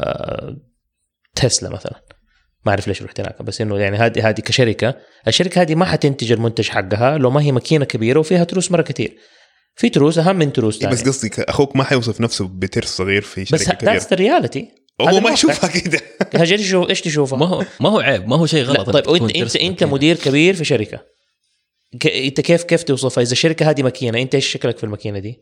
تسلا مثلا، ما اعرف ليش رحت هناك، بس انه يعني هذه كشركه، الشركه هذه ما حتنتج المنتج حقها لو ما هي ماكينه كبيره وفيها تروس مره كتير. في تروس اهم من تروس ثانيه. بس قصدي اخوك ما حيوصف نفسه بترس صغير في شركه بس كبيره. بس الرياليتي هو ما يشوفها كده. هاجي شوف ايش تشوفها. ما هو عيب، ما هو شيء غلط. طيب انت مدير كبير في شركه، انت كيف توصفها؟ اذا الشركه هذه ماكينه، انت ايش شكلك في الماكينه دي؟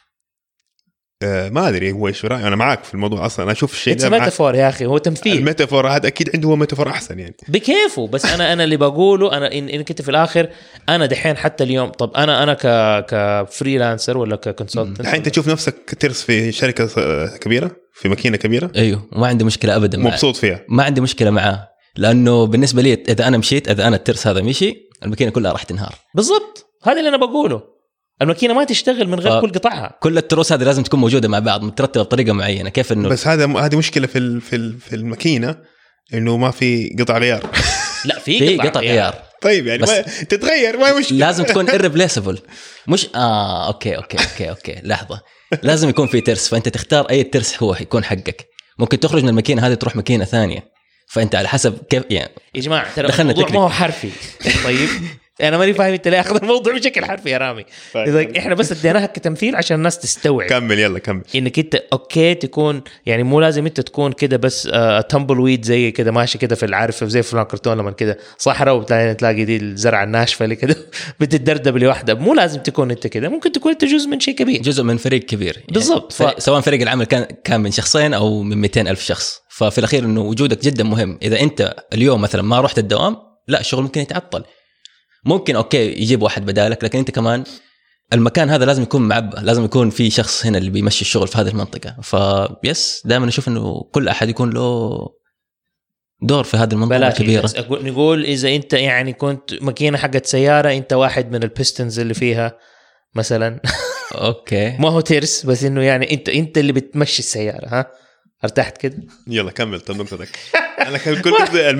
ما ادري هو ايش رايي، انا معاك في الموضوع اصلا. انا اشوف الشيء ده ميتافور يا اخي، هو تمثيل. الميتافور هذا اكيد عنده هو ميتافور احسن يعني بكيفه. بس انا اللي بقوله، انا انك انت في الاخر، انا دحين حتى اليوم، طب انا كفريلانسر ولا ككونسلتنت، دحين انت تشوف نفسك ترس في شركه كبيره، في ماكينه كبيره. ايوه، ما عندي مشكله ابدا، مبسوط فيها، ما عندي مشكله معاه، لانه بالنسبه لي اذا انا مشيت، اذا انا الترس هذا مشي، الماكينه كلها راح تنهار. بالضبط، هذا اللي انا بقوله. الماكينه ما تشتغل من غير كل قطعها. كل التروس هذه لازم تكون موجوده مع بعض، مترتبه بطريقه معينه. كيف انه بس هذه مشكله في الماكينه، انه ما في قطع غيار. لا، في قطع غيار. طيب يعني ما تتغير، ما مشكله، لازم تكون irreplaceable. مش اوكي لحظه، لازم يكون في ترس، فانت تختار اي ترس هو يكون حقك. ممكن تخرج من الماكينه هذه تروح ماكينه ثانيه، فانت على حسب كيف يعني. يا جماعه ترى الموضوع ما هو حرفي. طيب انا ماني فاهم انت ليه اخذ الموضوع بشكل حرفي يا رامي. اذا احنا بس اديناها كتمثيل عشان الناس تستوعب. كمل، يلا كمل. انك انت اوكي تكون، يعني مو لازم انت تكون كده بس تمبل ويد زي كده ماشي كده في العارف زي فلان كرتون لما كده صحراء وتلاقي دي الزرعه الناشفه اللي كده بتتدردب لوحدها. مو لازم تكون انت كده، ممكن تكون انت جزء من شيء كبير، جزء من فريق كبير يعني. بالضبط. سواء فريق العمل كان من شخصين او من 200,000 شخص، ففي الاخير انه وجودك جدا مهم. اذا انت اليوم مثلا ما رحت الدوام، لا، الشغل ممكن يتعطل. ممكن اوكي يجيب واحد بدالك، لكن انت كمان المكان هذا لازم يكون معبى، لازم يكون في شخص هنا اللي بيمشي الشغل في هذه المنطقه. فيس دائما اشوف انه كل احد يكون له دور في هذه المنطقه الكبيره. نقول اذا انت يعني كنت ماكينه حقت سياره، انت واحد من البيستنز اللي فيها مثلا. اوكي، ما هو ترس، بس انه يعني انت اللي بتمشي السياره. ها، ارتحت كده؟ يلا كمل. طب نقطتك. انا كل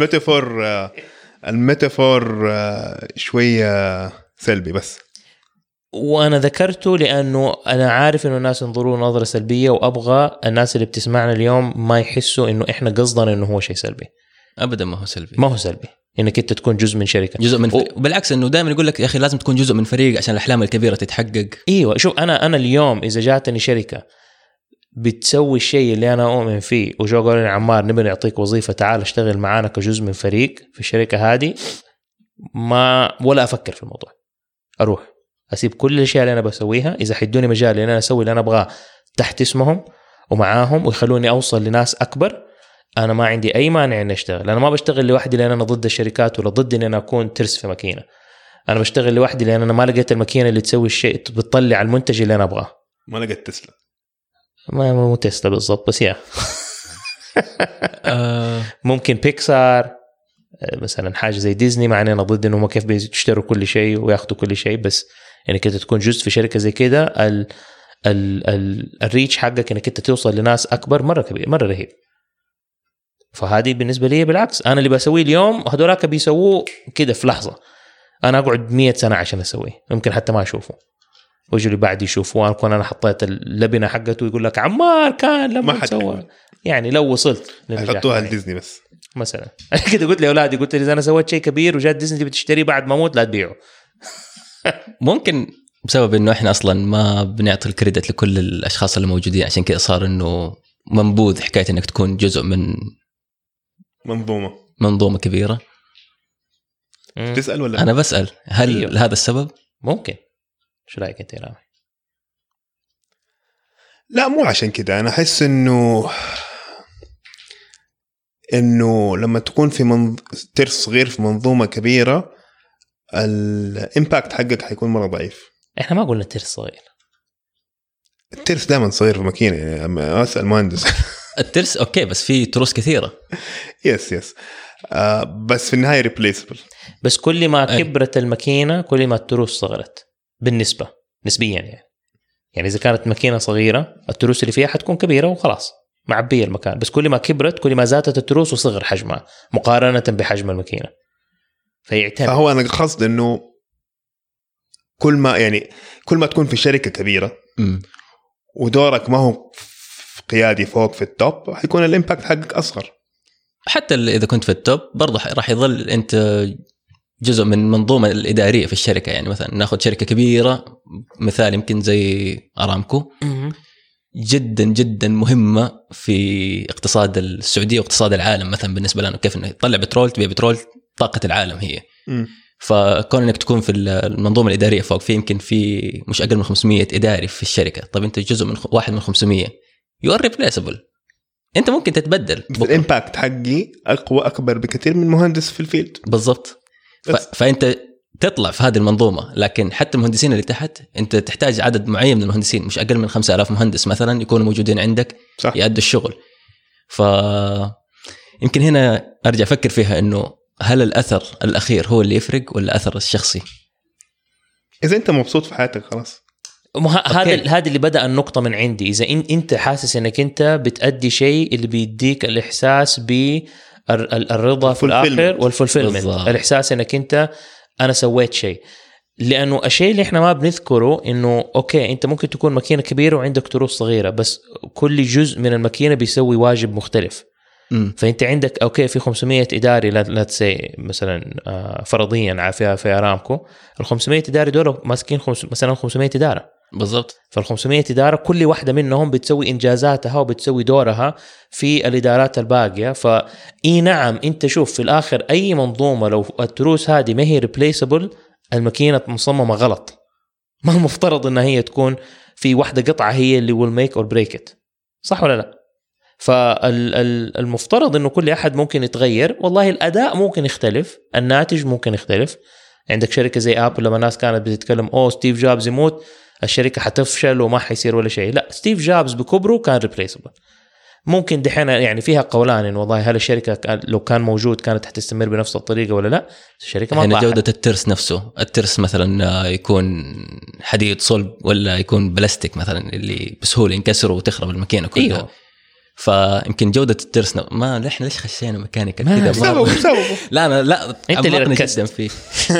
الميتافور شويه سلبي بس، وانا ذكرته لانه انا عارف انه الناس ينظروا نظره سلبيه، وابغى الناس اللي بتسمعنا اليوم ما يحسوا انه احنا قصدنا انه هو شيء سلبي. ابدا ما هو سلبي، ما هو سلبي انك انت تكون جزء من شركه، جزء من بالعكس، انه دائما يقول لك يا اخي لازم تكون جزء من فريق عشان الاحلام الكبيره تتحقق. ايوه، شوف انا اليوم اذا جاتني شركه بتسوي الشيء اللي انا اؤمن فيه، وجو قالوا لي عمار نبي نعطيك وظيفه، تعال اشتغل معانا كجزء من فريق في الشركه هذه، ما ولا افكر في الموضوع، اروح اسيب كل الاشياء اللي انا بسويها اذا حيدوني مجال ان انا اسوي اللي انا ابغاه تحت اسمهم ومعاهم ويخلوني اوصل لناس اكبر. انا ما عندي اي مانع اني اشتغل. انا ما بشتغل لوحدي لان انا ضد الشركات ولا ضد ان انا اكون ترس في ماكينه. انا بشتغل لوحدي لان انا ما لقيت الماكينه اللي تسوي الشيء، بتطلع المنتج اللي انا ابغاه. ما لقيت تسلا، ما مو تسلا بالضبط، بس يا ممكن بيكسار مثلا، حاجه زي ديزني، مع اننا ضد انهم كيف بيشتروا كل شيء وياخذوا كل شيء، بس يعني كده تكون جزء في شركه زي كده، الريتش حقك انك انت توصل لناس اكبر مره كبير، مره رهيب. فهذه بالنسبه لي بالعكس، انا اللي بسويه اليوم هذولاك بيسووه كده في لحظه، انا اقعد 100 سنه عشان اسويه، ممكن حتى ما اشوفه، ويجوا اللي بعد يشوفوه. انا حطيت اللبنه حقته ويقول لك عمار كان لما سوى، يعني لو وصلت حطوها لديزني بس مثلا. انا كده قلت لاولادي، قلت اذا انا سويت شيء كبير وجات ديزني بتشتري بعد ما اموت لا تبيعه. ممكن بسبب انه احنا اصلا ما بنعطي الكريدت لكل الاشخاص اللي موجودين، عشان كده صار انه منبوذ حكايه انك تكون جزء من منظومه كبيره. تسال ولا انا بسال هل أيوه. هذا السبب ممكن؟ شو رايك انت يا رامي؟ لا مو عشان كده، انا احس انه انه لما تكون في ترس صغير في منظومه كبيره الامباكت حقك حيكون مره ضعيف. احنا ما قلنا ترس صغير، الترس دائما صغير في ماكينه يعني اسال مهندس. الترس اوكي بس في تروس كثيره. يس بس في النهايه ريبليسبل. بس كل ما كبرت الماكينه كل ما التروس صغرت نسبيا يعني اذا كانت ماكينه صغيره التروس اللي فيها حتكون كبيره وخلاص معبيه المكان، بس كل ما كبرت كل ما زادت التروس وصغر حجمها مقارنه بحجم الماكينه. فهو انا قصد انه كل ما تكون في شركه كبيره ودورك ما هو قيادي فوق في التوب حيكون الامباكت حقك اصغر. حتى اذا كنت في التوب برضه راح يظل انت جزء من المنظومه الاداريه في الشركه. يعني مثلا ناخذ شركه كبيره مثال يمكن زي ارامكو، جدا جدا مهمه في اقتصاد السعوديه واقتصاد العالم مثلا بالنسبه لنا، كيف انه يطلع بترول، تبيع بترول، طاقه العالم هي. فكون انك تكون في المنظومه الاداريه فوق، في يمكن في مش اقل من 500 اداري في الشركه. طب انت جزء من واحد من 500، يو ار ريبليسبل، انت ممكن تتبدل. الامباكت حقي اكبر بكثير من مهندس في الفيلد. بالضبط. فانت تطلع في هذه المنظومه، لكن حتى المهندسين اللي تحت انت تحتاج عدد معين من المهندسين، مش اقل من 5000 مهندس مثلا يكونوا موجودين عندك صح. يأدوا الشغل. يمكن هنا ارجع افكر فيها انه هل الاثر الاخير هو اللي يفرق ولا الاثر الشخصي؟ اذا انت مبسوط في حياتك خلاص. هذا اللي بدأ النقطة من عندي. إذا أنت حاسس إنك أنت بتأدي شيء اللي بيديك الإحساس بالرضا في الآخر والفولفيلمنت، الإحساس إنك أنا سويت شيء. لأنه الشيء اللي إحنا ما بنذكره إنه أوكي أنت ممكن تكون ماكينة كبيرة وعندك تروس صغيرة، بس كل جزء من الماكينة بيسوي واجب مختلف. فأنت عندك أوكي في 500 إداري لا تسي مثلا فرضيا في أرامكو، ال 500 إداري دول ماسكين مثلا 500 إدارة بالضبط. فال500 إدارة كل واحدة منهم بتسوي إنجازاتها وبتسوي دورها في الإدارات الباقية. فإي نعم أنت شوف في الآخر أي منظومة لو التروس هذه ما هي ريبليسبل، الماكينة مصممة غلط. ما المفترض أنها هي تكون في واحدة قطعة هي اللي will make or break it، صح ولا لا؟ فالمفترض أنه كل أحد ممكن يتغير. والله الأداء ممكن يختلف، الناتج ممكن يختلف. عندك شركة زي أبل لما الناس كانت بتتكلم ستيف جوبز يموت الشركة حتفشل وما حيصير ولا شيء، لا، ستيف جوبز بكبره كان ريبليسبل. ممكن دحين يعني فيها قولان إن والله هل الشركة لو كان موجود كانت حتستمر بنفس الطريقة ولا لا. الشركة ما طاحت. جودة الترس نفسه، الترس مثلا يكون حديد صلب ولا يكون بلاستيك مثلا اللي بسهولة ينكسر وتخرب الماكينة كلها. أيوه. فيمكن جودة الترس ما احنا ليش خشينا ميكانيكا كذا؟ سببه لا انت اللي جدا فيه.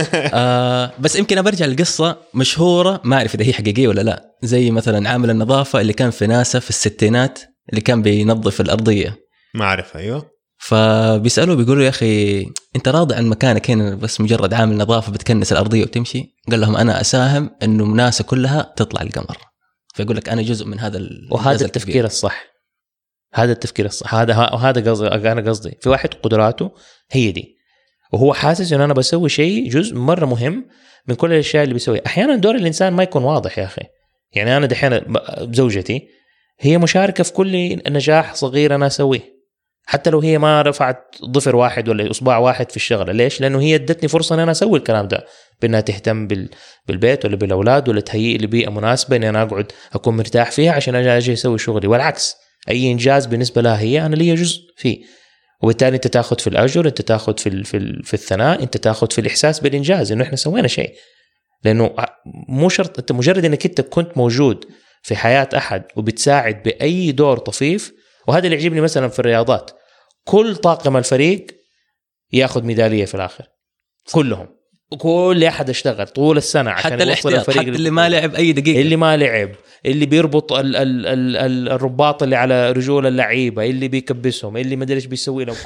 بس يمكن برجع للقصة مشهورة، ما أعرف إذا هي حقيقية ولا لا، زي مثلا عامل النظافة اللي كان في ناسا في الستينات اللي كان بينظف الأرضية. ما أعرف. أيوه. فبيسألوه بيقولوا يا أخي أنت راضي عن مكانك هنا بس مجرد عامل نظافة بتكنس الأرضية وتمشي؟ قال لهم أنا أساهم إنه ناسا كلها تطلع القمر. فيقول لك أنا جزء من هذا وهذا التفكير الصح. هذا التفكير الصح. هذا قصدي. أنا قصدي في واحد قدراته هي دي، وهو حاسس إن أنا بسوي شيء جزء مرة مهم من كل الأشياء اللي بيسويها. أحيانا دور الإنسان ما يكون واضح يا أخي. يعني أنا دحين زوجتي هي مشاركة في كل نجاح صغير أنا أسويه، حتى لو هي ما رفعت ضفر واحد ولا إصبع واحد في الشغلة. ليش؟ لأنه هي ادتني فرصة أن أنا أسوي الكلام ده، بأنها تهتم بالبيت ولا بالأولاد ولا تهيئ لي بيئة مناسبة أن أنا أقعد أكون مرتاح فيها عشان أجي أسوي شغلي. والعكس، أي إنجاز بالنسبة لها هي أنا لي جزء فيه، وبالتالي أنت تأخذ في الأجر، أنت تأخذ في الثناء، أنت تأخذ في الإحساس بالإنجاز إنه إحنا سوينا شيء. لأنه مو شرط أنت مجرد إنك أنت كنت موجود في حياة أحد وبتساعد بأي دور طفيف. وهذا اللي يعجبني مثلا في الرياضات، كل طاقم الفريق يأخذ ميدالية في الآخر، كلهم، كل أحد اشتغل طول السنة عشان يوصل الفريق. حتى اللي ما لعب أي دقيقة، اللي ما لعب، اللي بيربط الرباط اللي على رجول اللعيبة، اللي بيكبسهم، اللي ما أدري إيش بيسوي لهم،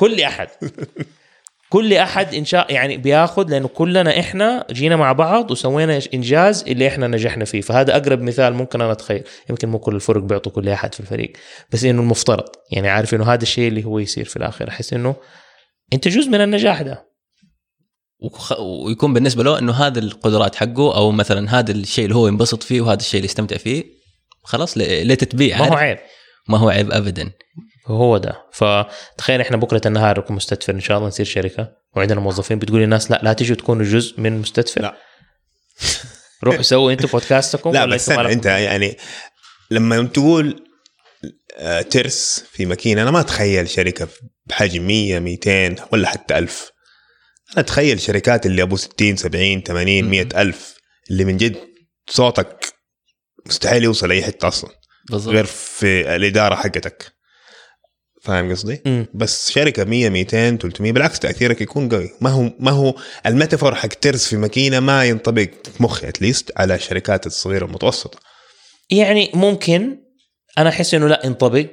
كل أحد إن شاء يعني بياخد، لأنه كلنا إحنا جينا مع بعض وسوينا إنجاز اللي إحنا نجحنا فيه. فهذا أقرب مثال ممكن أنا أتخيل. يمكن مو كل الفرق بيعطوا كل أحد في الفريق، بس إنه المفترض يعني عارف إنه هذا الشيء اللي هو يصير في الآخر. أحس إنه أنت جزء من النجاح ده، ويكون بالنسبة له إنه هذا القدرات حقه، أو مثلا هذا الشيء اللي هو ينبسط فيه وهذا الشيء اللي يستمتع فيه، خلاص ليه تتبيع. ما هو عيب أبدا. هو ده. فتخيل احنا بكره النهار نكون مستدفر ان شاء الله نصير شركه وعندنا موظفين، بتقول الناس لا تيجوا تكونوا جزء من مستدفر. لا روحوا سووا انتوا بودكاستكم. لا بس انت يعني لما تقول ترس في ماكينه، انا ما اتخيل شركه بحجم 100 200 ولا حتى 1000. انا اتخيل شركات اللي ابو 60 70 80 100 ألف اللي من جد صوتك مستحيل يوصل اي حته اصلا بالضبط. غير في الاداره حقتك. فاهم قصدي؟ بس شركه 100 200 300 بالعكس تاثيرك يكون قوي. ما هو الميتافور حق ترس في ماكينه ما ينطبق في مخي اتليست على الشركات الصغيره والمتوسطه. يعني ممكن انا احس انه لا ينطبق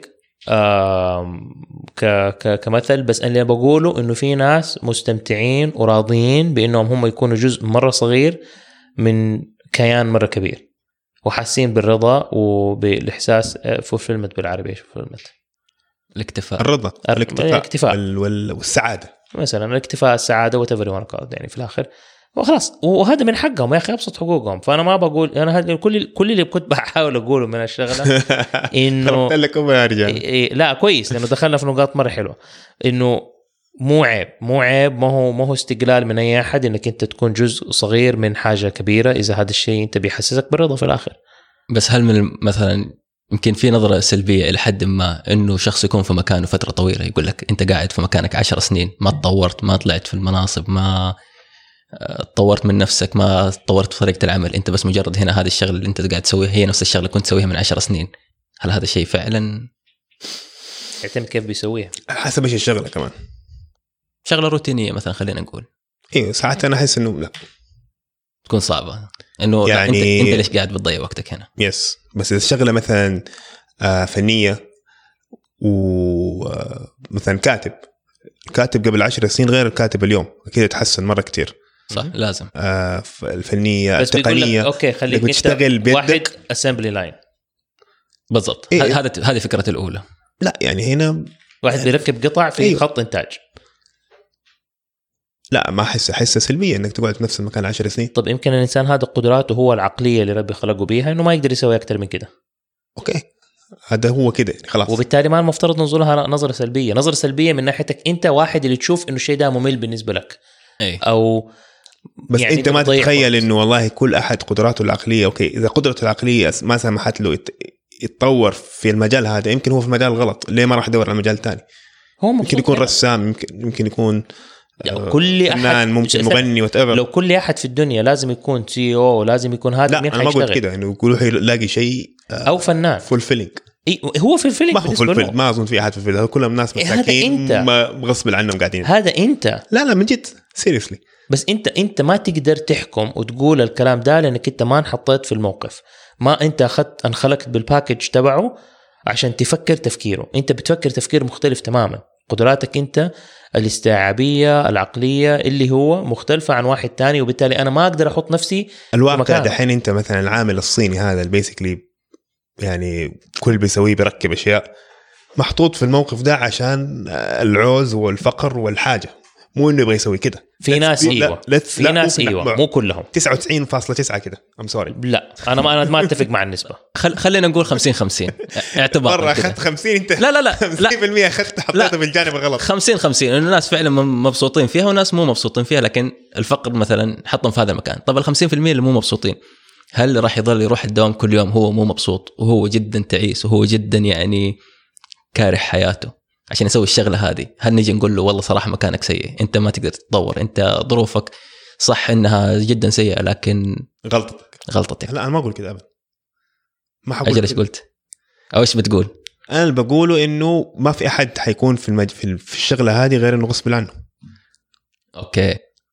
كمثل، بس اللي بقوله انه في ناس مستمتعين وراضيين بانهم هم يكونوا جزء مره صغير من كيان مره كبير، وحاسين بالرضا وبالاحساس. فولفيلمنت بالعربي ايش فولفيلمنت؟ الاكتفاء. الرضا، الاكتفاء والسعاده مثلا، الاكتفاء، السعاده وتفري يعني في الاخر وخلاص. وهذا من حقهم يا اخي، ابسط حقوقهم. فانا ما بقول انا هذا كل اللي كنت بحاول اقوله من الشغله انه لا كويس، لانه دخلنا في نقاط مره حلوه. انه مو عيب ما هو استقلال من اي احد انك انت تكون جزء صغير من حاجه كبيره اذا هذا الشيء انت بيحسسك بالرضا في الاخر. بس هل من مثلا يمكن في نظرة سلبية إلى حد ما إنه شخص يكون في مكانه فترة طويلة، يقول لك أنت قاعد في مكانك 10 سنين ما تطورت، ما طلعت في المناصب، ما تطورت من نفسك، ما تطورت في طريقة العمل، أنت بس مجرد هنا هذه الشغلة اللي أنت قاعد تسويها هي نفس الشغلة كنت تسويها من 10 سنين. هل هذا الشيء فعلا يعتمد كيف بيسويها؟ حسب إيش الشغلة كمان. شغلة روتينية مثلا خلينا نقول. إيه ساعات أنا أحس إنه لا تكون صعبة، إنه يعني أنت ليش قاعد بتضيع وقتك هنا؟ يس. بس إذا الشغلة مثلا فنية ومثلا كاتب قبل 10 سنين غير الكاتب اليوم، أكيد يتحسن مرة كتير. صح لازم. الفنية التقنية. أوكي خليك تشتغل واحد assembly line بالضبط. إيه؟ هذه فكرة الأولى. لا يعني هنا واحد بيركب قطع في خط إنتاج. لا ما أحس سلبية إنك تقعد في نفس المكان 10 سنين. طب يمكن الإنسان هذا قدراته هو العقلية اللي ربي خلقه بيها إنه ما يقدر يسوي أكتر من كده. أوكي هذا هو كده خلاص. وبالتالي ما المفترض ننظرها نظرة سلبية من ناحيتك أنت واحد اللي تشوف إنه الشيء ده ممل بالنسبة لك. أي. أو بس يعني أنت ما تتخيل إنه والله كل أحد قدراته العقلية أوكي، إذا قدرته العقلية ما سمحت له يتطور في المجال هذا، يمكن هو في مجال غلط، ليه ما راح يدور على مجال تاني؟ يمكن يكون رسام، يمكن يكون كل أحد ممكن مغني وتقبل. لو كل أحد في الدنيا لازم يكون CEO ولازم يكون هذا، مين حيشتغل؟ لا أنا ما قلت كده إنه يقولوا يلاقي شيء أو فنان فولفيلينج. هو في الفيلم ما هو في الفيلم، ما أظن في أحد في الفيلم، كلهم ناس مساكين ما غصب عنهم قاعدين. هذا أنت. لا من جد seriously. بس أنت ما تقدر تحكم وتقول الكلام ده لأنك أنت ما انحطيت في الموقف، ما أنت انخلقت بالباكج تبعه عشان تفكر تفكيره. أنت بتفكر تفكير مختلف تماما. قدراتك أنت الاستيعابية العقلية اللي هو مختلفة عن واحد تاني، وبالتالي أنا ما أقدر أحط نفسي الواقع دحين. أنت مثلا العامل الصيني هذا البيسيكلي يعني كل بيسويه بركب أشياء، محطوط في الموقف ده عشان العوز والفقر والحاجة، مو إنه يبغى يسوي كده. في ناس في ناس مو كلهم 99.9 كده. I'm sorry. لا أنا ما أتفق مع النسبة. خلينا نقول 50-50 اعتبار. مرة أخذت 50 أنت. لا 50% أخذت حطيته بالجانب الغلط. 50-50 إنه الناس فعلا مبسوطين فيها وناس مو مبسوطين فيها، لكن الفقر مثلا حطهم في هذا المكان. طب 50% اللي مو مبسوطين، هل راح يضل يروح الدوام كل يوم هو مو مبسوط وهو جدا تعيس وهو جدا يعني كاره حياته عشان يسوي الشغلة هذه؟ هل نيجي نقول له والله صراحة مكانك سيء، أنت ما تقدر تتطور، أنت ظروفك صح إنها جدا سيئة لكن غلطتك. لا أنا ما أقول كده أبدا. ما حقول. أجل إيش قلت أو إيش بتقول؟ أنا اللي بقوله إنه ما في أحد حيكون في الشغلة هذه غير إنه غصب عنه. أوكي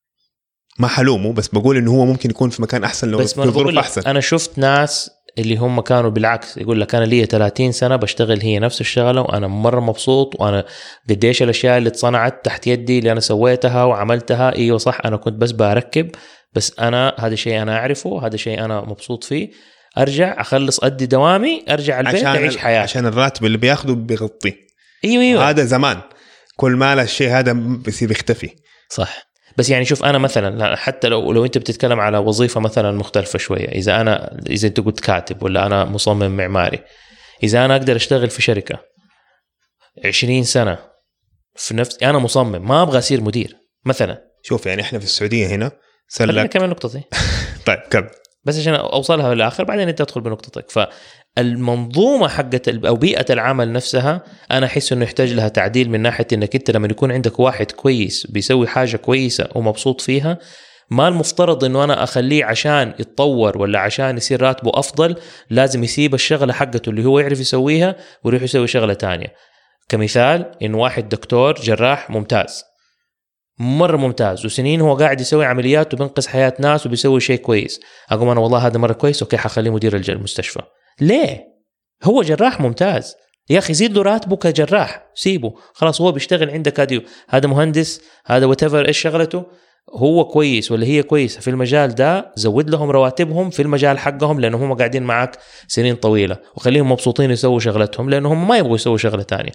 ما حلومه، بس بقول إنه هو ممكن يكون في مكان أحسن لو ظروف أحسن. أنا شفت ناس اللي هم كانوا بالعكس، يقول لك أنا لي 30 سنة بشتغل هي نفس الشغلة وأنا مرة مبسوط، وأنا قديش الأشياء اللي اتصنعت تحت يدي اللي أنا سويتها وعملتها. إيوه صح أنا كنت بس بركب، بس أنا هذا شيء أنا أعرفه، هذا شيء أنا مبسوط فيه. أرجع أخلص أدي دوامي، أرجع البيت أعيش حياتي عشان الراتب اللي بياخده بيغطيه. أيوه هذا زمان كل ما الشيء هذا بيصير يختفي. صح. بس يعني شوف أنا مثلا حتى لو أنت بتتكلم على وظيفة مثلا مختلفة شوية، إذا أنت قلت كاتب ولا أنا مصمم معماري، إذا أنا أقدر أشتغل في شركة 20 سنة في نفس، أنا مصمم ما أبغى أصير مدير مثلا. شوف يعني إحنا في السعودية هنا خلينا كمان نقطتي طيب كم بس عشان أوصلها للآخر بعدين أنت تدخل بنقطتك. فالمنظومة حقت أو بيئة العمل نفسها أنا أحس إنه يحتاج لها تعديل من ناحية إنك أنت لما يكون عندك واحد كويس بيسوي حاجة كويسة ومبسوط فيها، ما المفترض إنه أنا أخليه عشان يتطور ولا عشان يصير راتبه أفضل لازم يسيب الشغلة حقته اللي هو يعرف يسويها ويروح يسوي شغلة تانية. كمثال إنه واحد دكتور جراح ممتاز مرة ممتاز وسنين هو قاعد يسوي عمليات وبنقذ حياة ناس وبيسوي شيء كويس، أقوم أنا والله هذا مرة كويس أوكي حخليه مدير المستشفى. ليه؟ هو جراح ممتاز يا أخي، زيد له راتبه كجراح، سيبه خلاص هو بيشتغل عندك. هذا مهندس، هذا whatever إيش شغلته، هو كويس ولا هي كويسة في المجال ده، زود لهم رواتبهم في المجال حقهم لأنه هم قاعدين معك سنين طويلة، وخليهم مبسوطين يسووا شغلتهم لأنهم ما يبغوا يسووا شغلة تانية.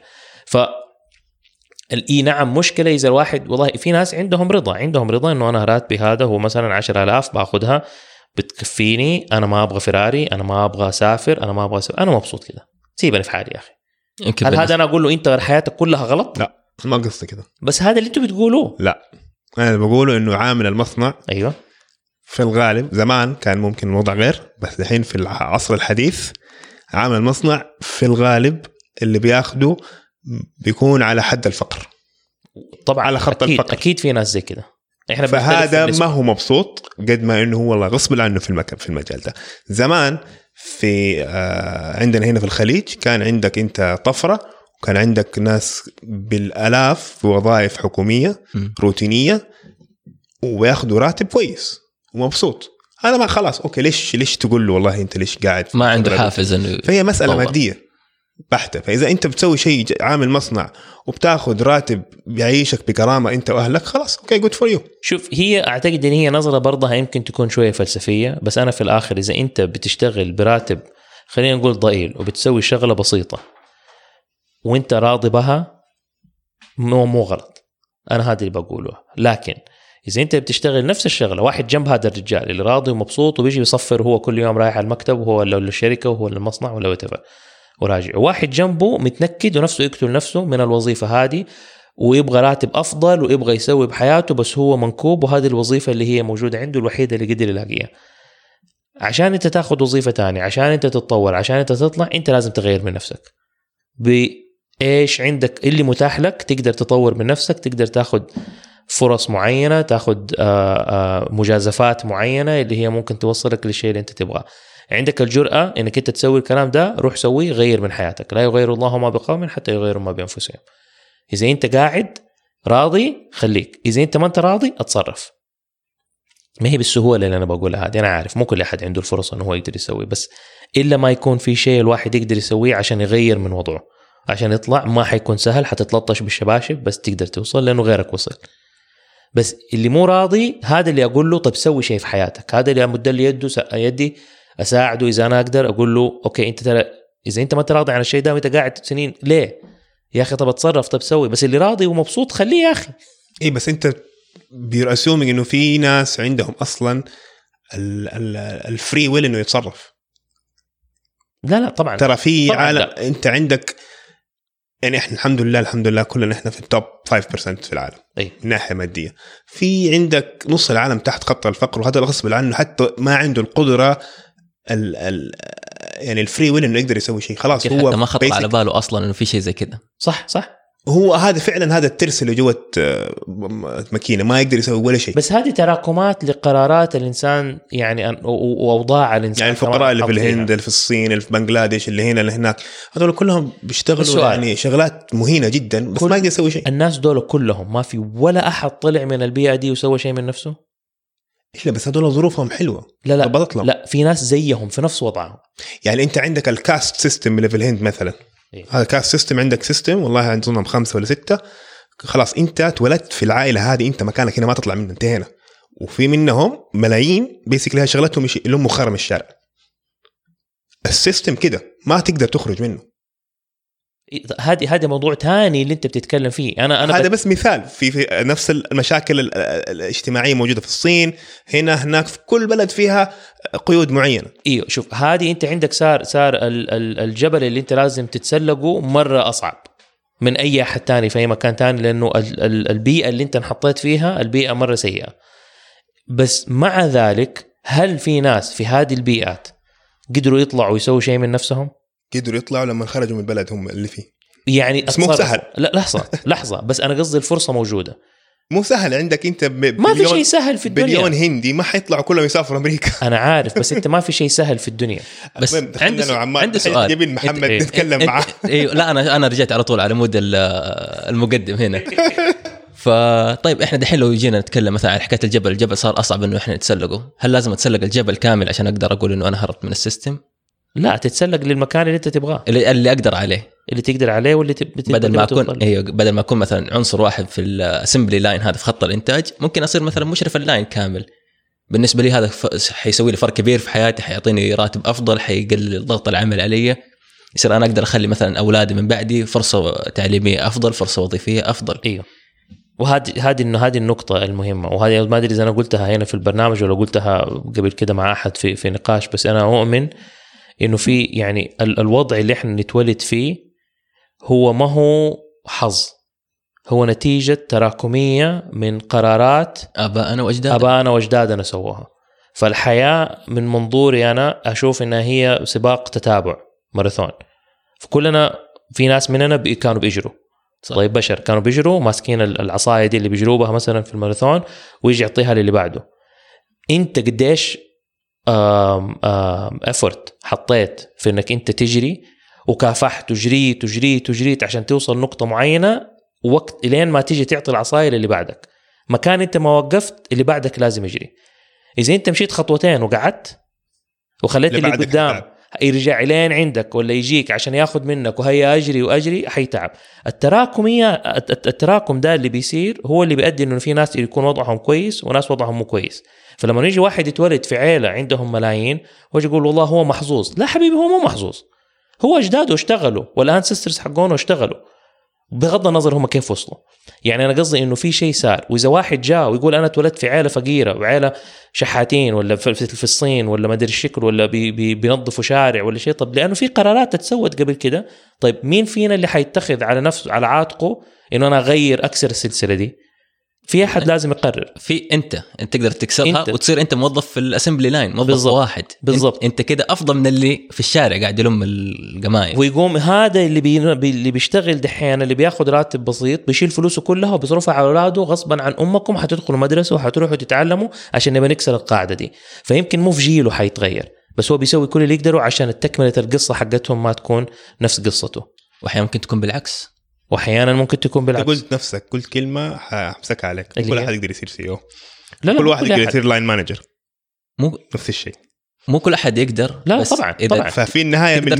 نعم مشكلة إذا الواحد والله في ناس عندهم رضا إنه أنا راتبي هذا هو مثلا 10,000 باخدها بتكفيني، أنا ما أبغى فراري، أنا ما أبغى أسافر، أنا ما أبغى أنا مبسوط كده، سيبني في حالي يا أخي. هل هذا أنا أقول له أنت حياتك كلها غلط؟ لا ما قصدي كده، بس هذا اللي أنتوا بتقولوه. لا أنا بقوله إنه عامل المصنع أيوة في الغالب زمان كان ممكن الوضع غير، بس الحين في العصر الحديث عامل المصنع في الغالب اللي بياخده بيكون على حد الفقر، طبعا على خط أكيد الفقر. أكيد في ناس زي كده، إحنا فهذا ما هو مبسوط قد ما إنه هو والله غصب عنه في المجال ده. زمان في عندنا هنا في الخليج كان عندك أنت طفرة، وكان عندك ناس بالآلاف في وظائف حكومية روتينية وياخدوا راتب كويس ومبسوط. هذا ما خلاص أوكي، ليش تقول له والله أنت ليش قاعد ما عنده حافز إنه، فهي مسألة مادية بحتة. فإذا أنت بتسوي شيء عامل مصنع وبتاخد راتب يعيشك بكرامة أنت وأهلك، خلاص أوكي good for you. شوف هي أعتقد إن هي نظرة برضها يمكن تكون شوية فلسفية، بس أنا في الآخر إذا أنت بتشتغل براتب خلينا نقول ضئيل وبتسوي شغلة بسيطة وأنت راضي بها مو غلط، أنا هذا اللي بقوله. لكن إذا أنت بتشتغل نفس الشغلة، واحد جنب هذا الرجال اللي راضي ومبسوط وبيجي يصفر هو كل يوم رايح على المكتب وهو ولا الشركة وهو المصنع ولا whatever وراجع، واحد جنبه متنكد ونفسه يقتل نفسه من الوظيفة هذه ويبغى راتب أفضل ويبغى يسوي بحياته، بس هو منكوب وهذه الوظيفة اللي هي موجودة عنده الوحيدة اللي قدر يلاقيها. عشان أنت تاخد وظيفة تانية، عشان أنت تتطور، عشان أنت تطلع، أنت لازم تغير من نفسك. بإيش عندك اللي متاح لك تقدر تطور من نفسك، تقدر تاخد فرص معينة، تاخد مجازفات معينة اللي هي ممكن توصلك للشيء اللي أنت تبغاه. عندك الجرأة انك انت تسوي الكلام ده، روح سويه، غير من حياتك. لا يغير الله ما بقوم حتى يغيروا ما بأنفسهم. اذا انت قاعد راضي خليك، اذا انت ما انت راضي اتصرف. ما هي بالسهولة اللي انا بقولها هذه، انا عارف مو كل احد عنده الفرصة انه هو يقدر يسوي، بس الا ما يكون في شيء الواحد يقدر يسويه عشان يغير من وضعه، عشان يطلع. ما حيكون سهل، حتتلطش بالشباشب، بس تقدر توصل لانه غيرك وصل. بس اللي مو راضي هذا اللي اقول له طب سوي شيء في حياتك، هذا اللي امد لي يدي اساعده اذا انا اقدر، اقول له اوكي انت ترى اذا انت ما تراضي عن الشيء ده وانت قاعد سنين ليه يا اخي، طب اتصرف، طب سوي. بس اللي راضي ومبسوط خليه يا اخي. ايه بس انت بيرأسومي انه في ناس عندهم اصلا الفري ويل انه يتصرف. لا طبعا ترى في عالم انت عندك يعني احنا الحمد لله كلنا احنا في التوب 5% في العالم من ناحيه ماديه. في عندك نص العالم تحت خط الفقر، وهذا الغصب عنه حتى ما عنده القدره يعني الفري ويل انه يقدر يسوي شيء. خلاص هو ما خطر على باله اصلا انه في شيء زي كده. صح هو هذا فعلا هذا الترس اللي جوه ماكينه ما يقدر يسوي ولا شيء. بس هذه تراكمات لقرارات الانسان يعني واوضاع الانسان. يعني الفقراء اللي في الهند، اللي في الصين، اللي في بنغلاديش، اللي هنا اللي هناك، هذول كلهم بيشتغلوا يعني شغلات مهينه جدا بس ما يقدر يسوي شيء. الناس دول كلهم ما في ولا احد طلع من البيئه دي وسوى شيء من نفسه. لا بس هذول ظروفهم حلوه. لا في ناس زيهم في نفس وضعهم. يعني انت عندك الكاست سيستم اللي في الهند مثلا، هذا كاست سيستم، عندك سيستم والله عندهم 5 ولا 6. خلاص انت اتولدت في العائله هذه، انت مكانك هنا ما تطلع منه، انتهينا. وفي منهم ملايين بيسكلي شغلتهم يلموا خرم الشارع. السيستم كده ما تقدر تخرج منه. هذا موضوع تاني اللي انت بتتكلم فيه. انا هذا بس مثال في نفس المشاكل الاجتماعيه موجوده في الصين، هنا هناك، في كل بلد فيها قيود معينه. ايوه شوف هذه انت عندك صار الجبل اللي انت لازم تتسلقه مره اصعب، من اي احد تاني في اي مكان تاني، لانه البيئه اللي انت انحطيت فيها البيئه مره سيئه. بس مع ذلك هل في ناس في هذه البيئات قدروا يطلعوا ويسووا شيء من نفسهم؟ قدروا يطلعوا لما خرجوا من البلد هم اللي فيه. يعني مو سهل. لا لحظه بس انا قصدي الفرصه موجوده. مو سهل عندك انت ما في شيء سهل في الدنيا. بليون هندي ما حيطلعوا كلهم يسافروا امريكا. انا عارف بس انت ما في شيء سهل في الدنيا. بس عندي سؤال جايبين محمد نتكلم معاه. ايوه لا انا رجعت على طول على مود المقدم هنا. فطيب احنا دحين لو جينا نتكلم مثلا عن حكايه الجبل صار اصعب انه احنا نتسلقه، هل لازم اتسلق الجبل كامل عشان اقدر اقول انه انا هربت من السيستم؟ لا، تتسلق للمكان اللي انت تبغاه، اللي اقدر عليه، اللي تقدر عليه واللي بدل ما اكون مثلا عنصر واحد في الاسمبلي لاين هذا في خط الانتاج، ممكن اصير مثلا مشرف اللاين كامل. بالنسبه لي هذا حيسوي لي فرق كبير في حياتي، حيعطيني راتب افضل، حيقلل الضغط العمل علي، يصير انا اقدر اخلي مثلا اولادي من بعدي فرصه تعليميه افضل، فرصه وظيفيه افضل. ايوه، وهذه النقطة المهمة، وهذه ما أدري إذا أنا قلتها هنا في البرنامج ولا قلتها قبل كده مع أحد في نقاش، بس أنا أؤمن إنه في يعني الوضع اللي إحنا نتولد فيه هو ما هو حظ، هو نتيجة تراكمية من قرارات أباءنا وأجدادنا سووها. فالحياة من منظوري أنا أشوف إنها هي سباق تتابع ماراثون، فكلنا في ناس مننا كانوا بيجروا طيب بشر كانوا بيجروا ماسكين العصاية دي اللي بيجروا بها مثلا في الماراثون، ويجي يعطيها للي بعده. انت قديش افورت حطيت في انك انت تجري وكافحت وجريت عشان توصل نقطة معينة، وقت لين ما تيجي تعطي العصاية للي بعدك. مكان انت ما وقفت اللي بعدك لازم يجري. اذا انت مشيت خطوتين وقعدت وخليت اللي قدام يرجع لين عندك ولا يجيك عشان ياخد منك وهي أجري حيتعب. التراكم ده اللي بيصير هو اللي بيؤدي إنه في ناس يكون وضعهم كويس وناس وضعهم مو كويس. فلما يجي واحد يتولد في عيلة عندهم ملايين ويجي يقول والله هو محظوظ، لا حبيبي، هو مو محظوظ، هو أجداده اشتغلوا والأنسسترز حقونه اشتغلوا بغض النظر هم كيف وصلوا. يعني أنا قصدي إنه في شيء صار. وإذا واحد جاء ويقول أنا اتولدت في عائلة فقيرة وعائلة شحاتين ولا في الصين ولا ما أدري الشكل ولا بينظفوا شارع ولا شيء، طب لأنه في قرارات تتسود قبل كده. طيب مين فينا اللي حيتخذ على نفسه على عاتقه إنه أنا أغير أكسر السلسلة دي؟ في أحد لازم يقرر. في أنت تقدر تكسرها وتصير أنت موظف في الأسمبلي لاين، موظف بالزبط. واحد بالضبط. أنت كده أفضل من اللي في الشارع قاعد يلم القمايم. ويقوم هذا اللي بيشتغل دحين اللي بياخد راتب بسيط بيشيل فلوسه كلها وبيصرفها على أولاده غصبا عن أمكم، حتدخلوا مدرسة وحتروحوا تتعلموا عشان نبقى نكسر القاعدة دي. فيمكن مو في جيله حيتغير، بس هو بيسوي كل اللي يقدره عشان التكملة القصة حقتهم ما تكون نفس قصته. وأحيانا ممكن تكون بالعكس. واحيانا ممكن تكون بالعكس. قلت نفسك قلت كلمه حمسكها عليك، كل واحد يقدر يصير سي او. كل واحد يقدر يصير لاين مانجر، مو نفس الشيء. مو كل احد يقدر. لا بس طبعا. ففي النهايه من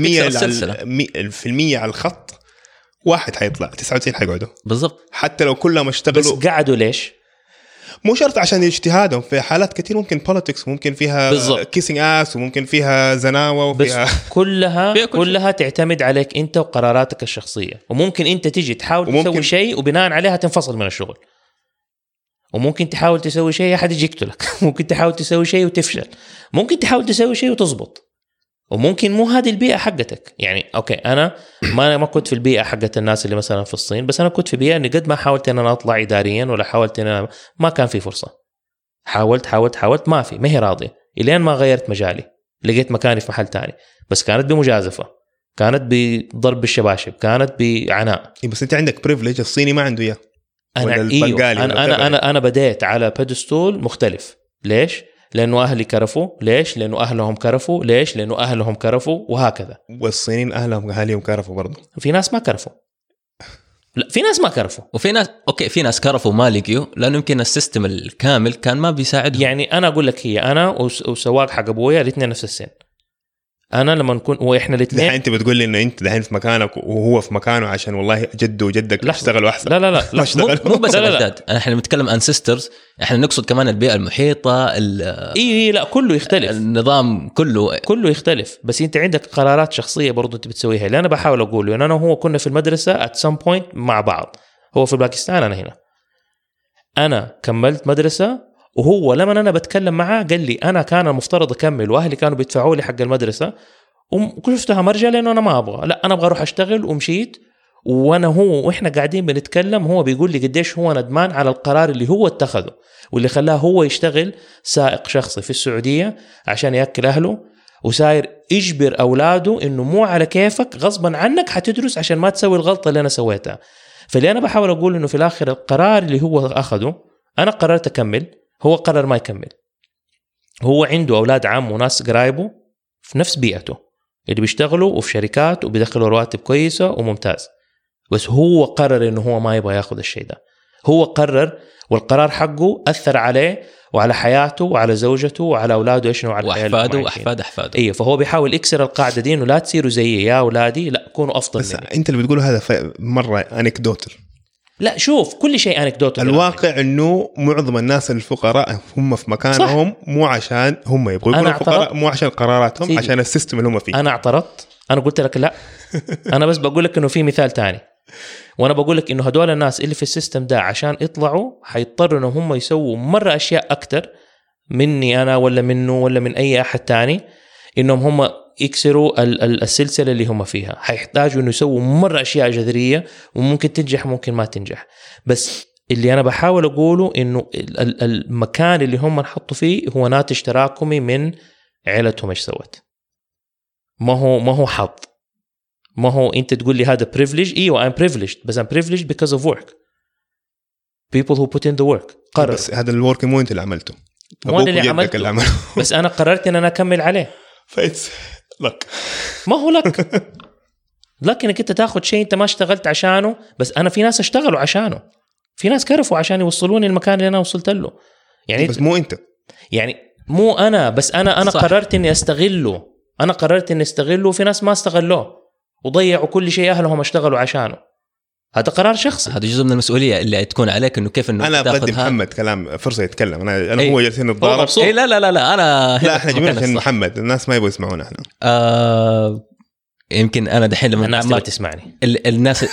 100% على الخط واحد حيطلع، 99 حيقعدوا. بالضبط. حتى لو كلهم اشتغلوا. بس قعدوا ليش؟ مو شرط عشان اجتهادهم، في حالات كثير ممكن politics، ممكن فيها كيسينج اس، وممكن فيها زناوة، وفيها بس كلها تعتمد عليك انت وقراراتك الشخصية. وممكن انت تيجي تحاول تسوي شيء وبناء عليها تنفصل من الشغل، وممكن تحاول تسوي شيء أحد يجي يقتلك، ممكن تحاول تسوي شيء وتفشل، ممكن تحاول تسوي شيء وتزبط، وممكن مو هذه البيئة حقتك. يعني أوكي أنا ما كنت في البيئة حقت الناس اللي مثلا في الصين، بس أنا كنت في بيئة إني قد ما حاولت إن أنا أطلع إداريا ولا حاولت إن أنا ما كان في فرصة. حاولت ما في، ما هي راضية، إلين ما غيرت مجالي لقيت مكاني في محل تاني، بس كانت بمجازفة، كانت بضرب بالشباشب، كانت بعناء. بس أنت عندك بريفليج الصيني ما عنده إياه. أنا بديت على بيدستول مختلف. ليش؟ لأنه أهلي كرفوا. ليش؟ لأنه أهلهم كرفوا. ليش؟ لأنه أهلهم كرفوا، وهكذا. والصينيين أهلهم كرفوا برضو. في ناس ما كرفوا. لا، في ناس ما كرفوا، وفي ناس في ناس كرفوا ما لقيوا، لأنه يمكن السيستم الكامل كان ما بيساعدهم. يعني أنا أقول لك، هي أنا وسواق حق أبويا الاثنين نفس السن. انا لما نكون واحنا الاثنين، انت بتقول لي ان انت دحين في مكانك وهو في مكانه عشان والله جده وجدك اشتغلوا احسن. لا مو بس الاجداد، احنا بنتكلم عن سيسترز، احنا نقصد كمان البيئه المحيطه. لا كله يختلف، النظام كله يختلف. بس انت عندك قرارات شخصيه برضو انت بتسويها. اللي انا بحاول اقوله ان انا وهو كنا في المدرسه at some point مع بعض، هو في باكستان انا هنا. انا كملت مدرسه، وهو لما أنا بتكلم معاه قال لي أنا كان المفترض أكمل وأهلي كانوا بيدفعوا لي حق المدرسة، وشفتها مرجع لأنه أنا ما أبغى، لا أنا أبغى أروح أشتغل، ومشيت واحنا قاعدين بنتكلم هو بيقول لي قديش هو ندمان على القرار اللي هو اتخذه واللي خلاه هو يشتغل سائق شخصي في السعودية عشان يأكل أهله، وساير يجبر أولاده إنه مو على كيفك غصبا عنك حتدرس عشان ما تسوي الغلطة اللي أنا سويتها. فاللي أنا بحاول أقول إنه في الآخر القرار اللي هو أخذه، أنا قررت أكمل، هو قرر ما يكمل. هو عنده أولاد عم وناس قرايبه في نفس بيئته اللي بيشتغلوا وفي شركات وبيدخلوا رواتب كويسة وممتاز، بس هو قرر إنه هو ما يبغى ياخذ الشيء ده. هو قرر، والقرار حقه أثر عليه وعلى حياته وعلى زوجته وعلى أولاده إيش وعلى وأحفاده. إيه، فهو بيحاول يكسر القاعدة دي إنه لا تصيروا زيي يا أولادي، لا كونوا أفضل بس مني. أنت اللي بتقوله هذا مرة أنكدوتل. لا شوف، كل شيء أنكدوتل. الواقع إنه معظم الناس الفقراء هم في مكانهم صح. مو عشان هم يبغوا يكونوا فقراء، مو عشان قراراتهم سيدي. عشان السيستم اللي هم فيه. أنا اعترضت، أنا قلت لك لا. أنا بس بقول لك إنه في مثال تاني، وانا بقول لك انه هدول الناس اللي في السيستم ده عشان يطلعوا حيضطروا انهم هم يسووا مره اشياء اكتر مني انا ولا منه ولا من اي احد تاني، انهم هم يكسروا السلسله اللي هم فيها. حيحتاجوا انه يسووا مره اشياء جذريه، وممكن تنجح ممكن ما تنجح. بس اللي انا بحاول اقوله انه المكان اللي هم نحطوا فيه هو ناتج تراكمي من عيلتهم ايش سوت. ما هو حظ. ما هو انت تقول لي هذا privilege، ايوه I'm privileged، بس I'm privileged because of work. people who put in the work. قرر. بس هذا الورك مو انت اللي عملته، مو اللي عملته، بس انا قررت ان انا اكمل عليه. فايتس لك، ما هو لك انك انت تاخذ شيء انت ما اشتغلت عشانه. بس انا في ناس اشتغلوا عشانه، في ناس كرفوا عشان يوصلوني المكان اللي انا وصلت له. يعني بس مو انت، يعني مو انا، بس انا قررت اني استغله. انا قررت اني استغله، وفي ناس ما استغلوه وضيعوا كل شيء أهلهم اشتغلوا عشانه. هذا قرار شخصي، هذا جزء من المسؤولية اللي تكون عليك، إنه كيف إنه أنا بدي محمد كلام فرصة يتكلم. أنا هو جالسين نتضارب. لا أنا لا إحنا جميعا محمد، الناس ما يبغوا يسمعونا إحنا. يمكن أنا دحين لما الناس ما تسمعني الناس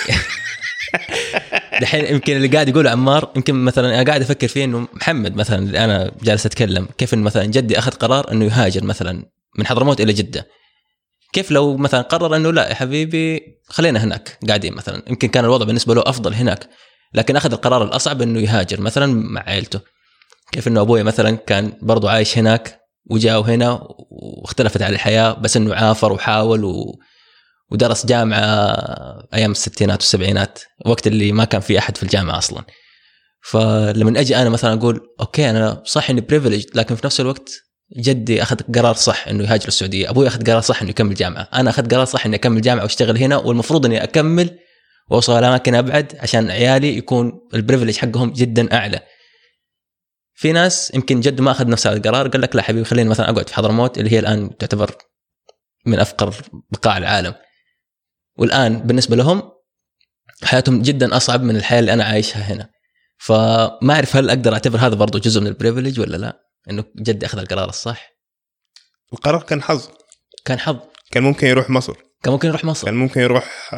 دحين يمكن اللي قاعد يقوله عمار، يمكن مثلا أنا قاعد أفكر فيه إنه محمد مثلا اللي أنا جالس أتكلم كيف إنه مثلا جدي أخذ قرار إنه يهاجر مثلا من حضرموت إلى جدة. كيف لو مثلا قرر انه لا يا حبيبي خلينا هناك قاعدين مثلا، يمكن كان الوضع بالنسبه له افضل هناك، لكن اخذ القرار الاصعب انه يهاجر مثلا مع عائلته. كيف انه ابوي مثلا كان برضو عايش هناك وجاء هنا واختلفت على الحياه، بس انه عافر وحاول ودرس جامعه ايام الستينات والسبعينات، وقت اللي ما كان في احد في الجامعه اصلا. فلما اجي انا مثلا اقول اوكي انا صح اني بريفيليج، لكن في نفس الوقت جدي أخذ قرار صح إنه يهاجر السعودية، أبوي أخذ قرار صح إنه يكمل جامعة، أنا أخذ قرار صح إني أكمل جامعة واشتغل هنا، والمفروض إني أكمل وأوصل أماكن أبعد عشان عيالي يكون البريفيليج حقهم جدا أعلى. في ناس يمكن جد ما أخذ نفس هذا القرار، قال لك لا حبيبي خليني مثلا أقعد في حضرموت اللي هي الآن تعتبر من أفقر بقاع العالم، والآن بالنسبة لهم حياتهم جدا أصعب من الحياة اللي أنا عايشها هنا. فما أعرف هل أقدر أعتبر هذا برضو جزء من البريفيليج ولا لا، إنه جدي أخذ القرار الصح. القرار كان حظ، كان ممكن يروح مصر، كان ممكن يروح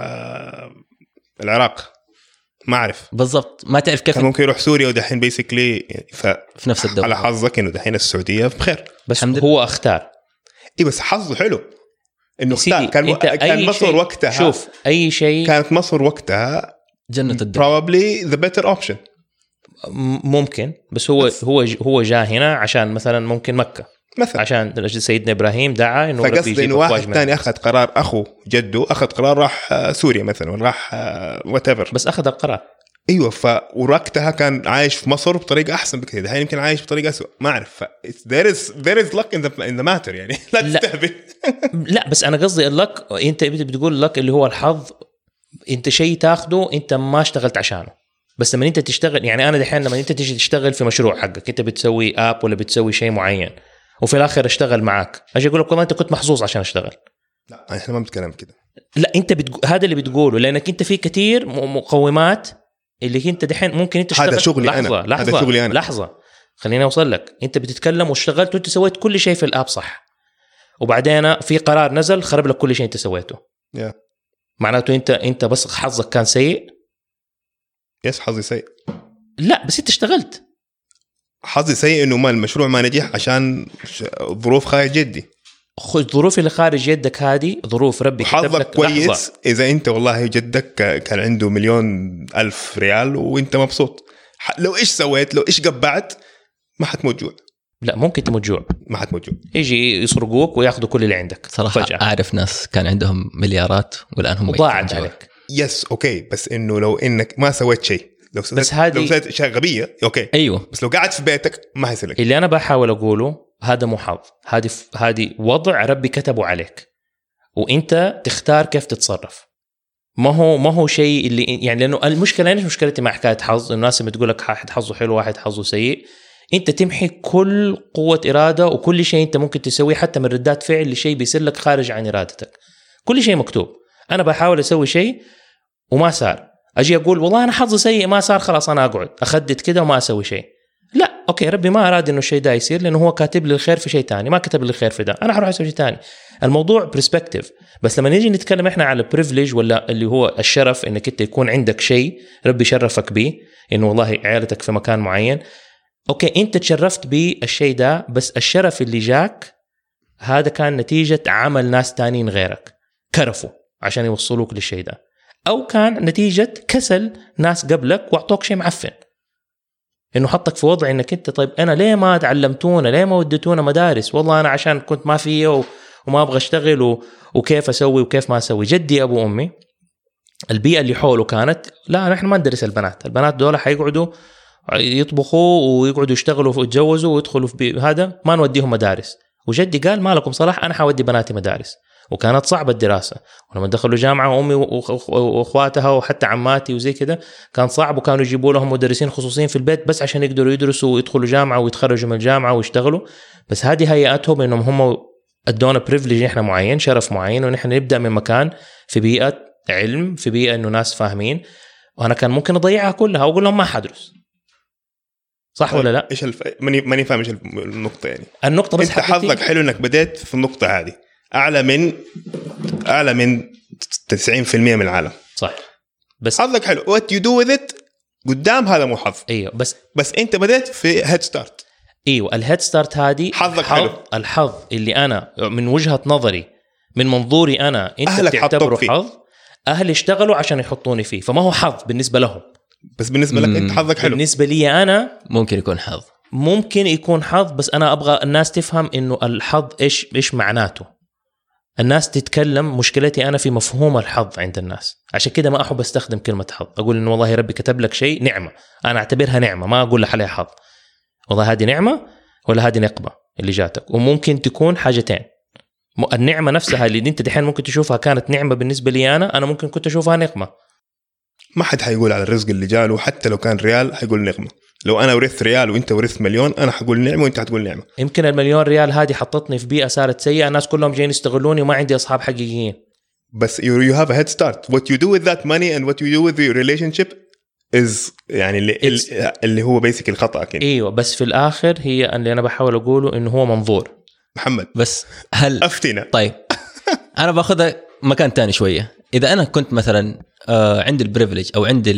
العراق، ما أعرف بالضبط، ما تعرف كيف. كان ممكن يروح سوريا، ودحين بيسكلي في نفس الدولة. على حظك إنه دحين السعودية بخير، بس هو اختار. إيه بس حظه حلو إنه اختار. كان مصر وقتها، شوف أي شيء كانت مصر وقتها جنة الدنيا، probably the better option. ممكن، بس هو جاء هنا عشان مثلا ممكن مكة مثلا، عشان سيدنا إبراهيم دعا إنه فقصد إنه واحد ثاني أخذ قرار، أخو جده أخذ قرار راح سوريا مثلا، ولا راح whatever، بس أخذ القرار. أيوة، ووقتها كان عايش في مصر بطريقة أحسن بكثير، الحين يمكن عايش بطريقة أسوأ، ما أعرف. there is luck in the matter يعني. لا تستهبل. لا بس أنا قصدي اللك، أنت بتقول لك اللي هو الحظ، أنت شيء تاخده أنت ما اشتغلت عشانه. بس لما انت تشتغل، يعني انا دحين لما انت تيجي تشتغل في مشروع حقك، انت بتسوي اب ولا بتسوي شيء معين، وفي الاخر اشتغل معاك، اجي اقول لك والله انت كنت محظوظ عشان اشتغل. لا احنا ما بنتكلم كده. لا انت هذا اللي بتقوله، لانك انت في كتير مقومات اللي انت دحين ممكن انت تشتغل. هذا شغلي هذا شغلي انا. لحظه خليني اوصل لك. انت بتتكلم واشتغلت وانت سويت كل شيء في الاب صح، وبعدين في قرار نزل خرب لك كل شيء انت سويته. معناته انت بس حظك كان سيء. يس حظي سيء. لا بس انت اشتغلت. حظي سيء انه ما المشروع ما نجح عشان ظروف خارج جدي. الظروف اللي خارج يدك هذه ظروف ربي كتب حظك لك كويس لحظة. إذا أنت والله جدك كان عنده 1,000,000 ريال وأنت مبسوط، لو إيش سويت، لو إيش قبعت، ما حتموت جوع. لا ممكن تموت جوع، ما حتموت جوع، يجي يسرقوك وياخذوا كل اللي عندك صراحة فجأة. أعرف ناس كان عندهم مليارات والآن هم ضاعت عليك. يس أوكي، بس إنه لو إنك ما سويت شيء، لو سويت شيء غبية أوكي، أيوة، بس لو قاعد في بيتك ما حيصير لك. اللي أنا بحاول أقوله هذا مو حظ، هذه وضع ربي كتبه عليك وأنت تختار كيف تتصرف. ما هو شيء اللي يعني، لأنه المشكلة مش مشكلتي مع حكاية حظ، الناس بتقول لك واحد حظه حلو واحد حظه سيء. أنت تمحي كل قوة إرادة وكل شيء أنت ممكن تسويه، حتى من ردات فعل لشيء بيصير لك خارج عن إرادتك. كل شيء مكتوب. أنا بحاول أسوي شيء وما صار، أجي أقول والله أنا حظي سيء ما صار، خلاص أنا أقعد أخدت كده وما أسوي شيء. لا أوكي، ربي ما أراد إنه الشيء ده يصير، لأنه هو كاتب لي الخير في شيء تاني، ما كتب لي الخير في ده، أنا هروح أسوي شيء تاني. الموضوع برسبكتيف. بس لما نيجي نتكلم إحنا على بريفليج ولا اللي هو الشرف، إنك أنت يكون عندك شيء ربي شرفك به، إنه والله عائلتك في مكان معين، أوكي أنت تشرفت بالشيء ده، بس الشرف اللي جاك هذا كان نتيجة عمل ناس تانيين غيرك كرفوا عشان يوصلوك للشيء ده، أو كان نتيجة كسل ناس قبلك وأعطوك شيء معفن، إنه حطك في وضع إنك أنت طيب أنا ليه ما تعلمتونا، ليه ما وديتونا مدارس، والله أنا عشان كنت ما فيه وما أبغى أشتغل وكيف أسوي وكيف ما أسوي. جدي أبو أمي البيئة اللي حوله كانت لا نحن ما ندرس البنات دول حيقعدوا يطبخوا ويقعدوا يشتغلوا ويتجوزوا ويدخلوا في هذا، ما نوديهم مدارس. وجدي قال ما لكم صلاح، أنا حودي بناتي مدارس. وكانت صعبة الدراسة، ولما دخلوا جامعة أمي وأخواتها وحتى عماتي وزي كده كان صعب، وكانوا يجيبوا لهم مدرسين خصوصيين في البيت بس عشان يقدروا يدرسوا ويدخلوا جامعة ويتخرجوا من الجامعة ويشتغلوا. بس هذه هيئتهم إنهم هم ادونا بريفليج نحن معين، شرف معين، ونحن نبدأ من مكان في بيئة علم، في بيئة إنه ناس فاهمين. وأنا كان ممكن أضيعها كلها وأقول لهم ما حدرس، صح ولا لا؟ ايش ماني فاهم ايش النقطه يعني. النقطه بس انت حظك حلو انك بديت في النقطه هذه، اعلى من 90% من العالم، صح، بس حظك حلو. وات يو دو وذ ات قدام هذا مو حظ. ايوه بس انت بديت في هيد ستارت. ايوه الهيد ستارت هذه حظك حلو. الحظ اللي انا من وجهه نظري من منظوري انا انت بتعتبره حظ، اهلي اشتغلوا عشان يحطوني فيه، فما هو حظ بالنسبه لهم. بس بالنسبه لك انت حظك حلو. بالنسبه لي انا ممكن يكون حظ، ممكن يكون حظ، بس انا ابغى الناس تفهم انه الحظ ايش معناته. الناس تتكلم، مشكلتي انا في مفهوم الحظ عند الناس، عشان كده ما احب استخدم كلمه حظ. اقول انه والله ربي كتب لك شيء نعمه، انا اعتبرها نعمه، ما اقول لك عليها حظ. والله هذه نعمه ولا هذه نقمه اللي جاتك، وممكن تكون حاجتين. النعمه نفسها اللي انت دحين ممكن تشوفها كانت نعمه بالنسبه لي انا ممكن كنت اشوفها نقمه. ما حد حيقول على الرزق اللي جاله حتى لو كان ريال حيقول نقمه. لو انا ورثت ريال وانت ورثت مليون انا حقول نعمه وانت حتقول نعمه. يمكن المليون ريال هذه حطتني في بيئه صارت سيئه، الناس كلهم جايين يستغلوني وما عندي اصحاب حقيقيين. بس you have a head start. What you do with that money and what you do with your relationship is يعني اللي هو basic الخطأ كده. ايوه بس في الاخر هي اللي انا بحاول اقوله انه هو منظور. محمد بس هل افتينا. طيب انا باخذها مكان تاني شويه. اذا انا كنت مثلا عندي البريفليج او عندي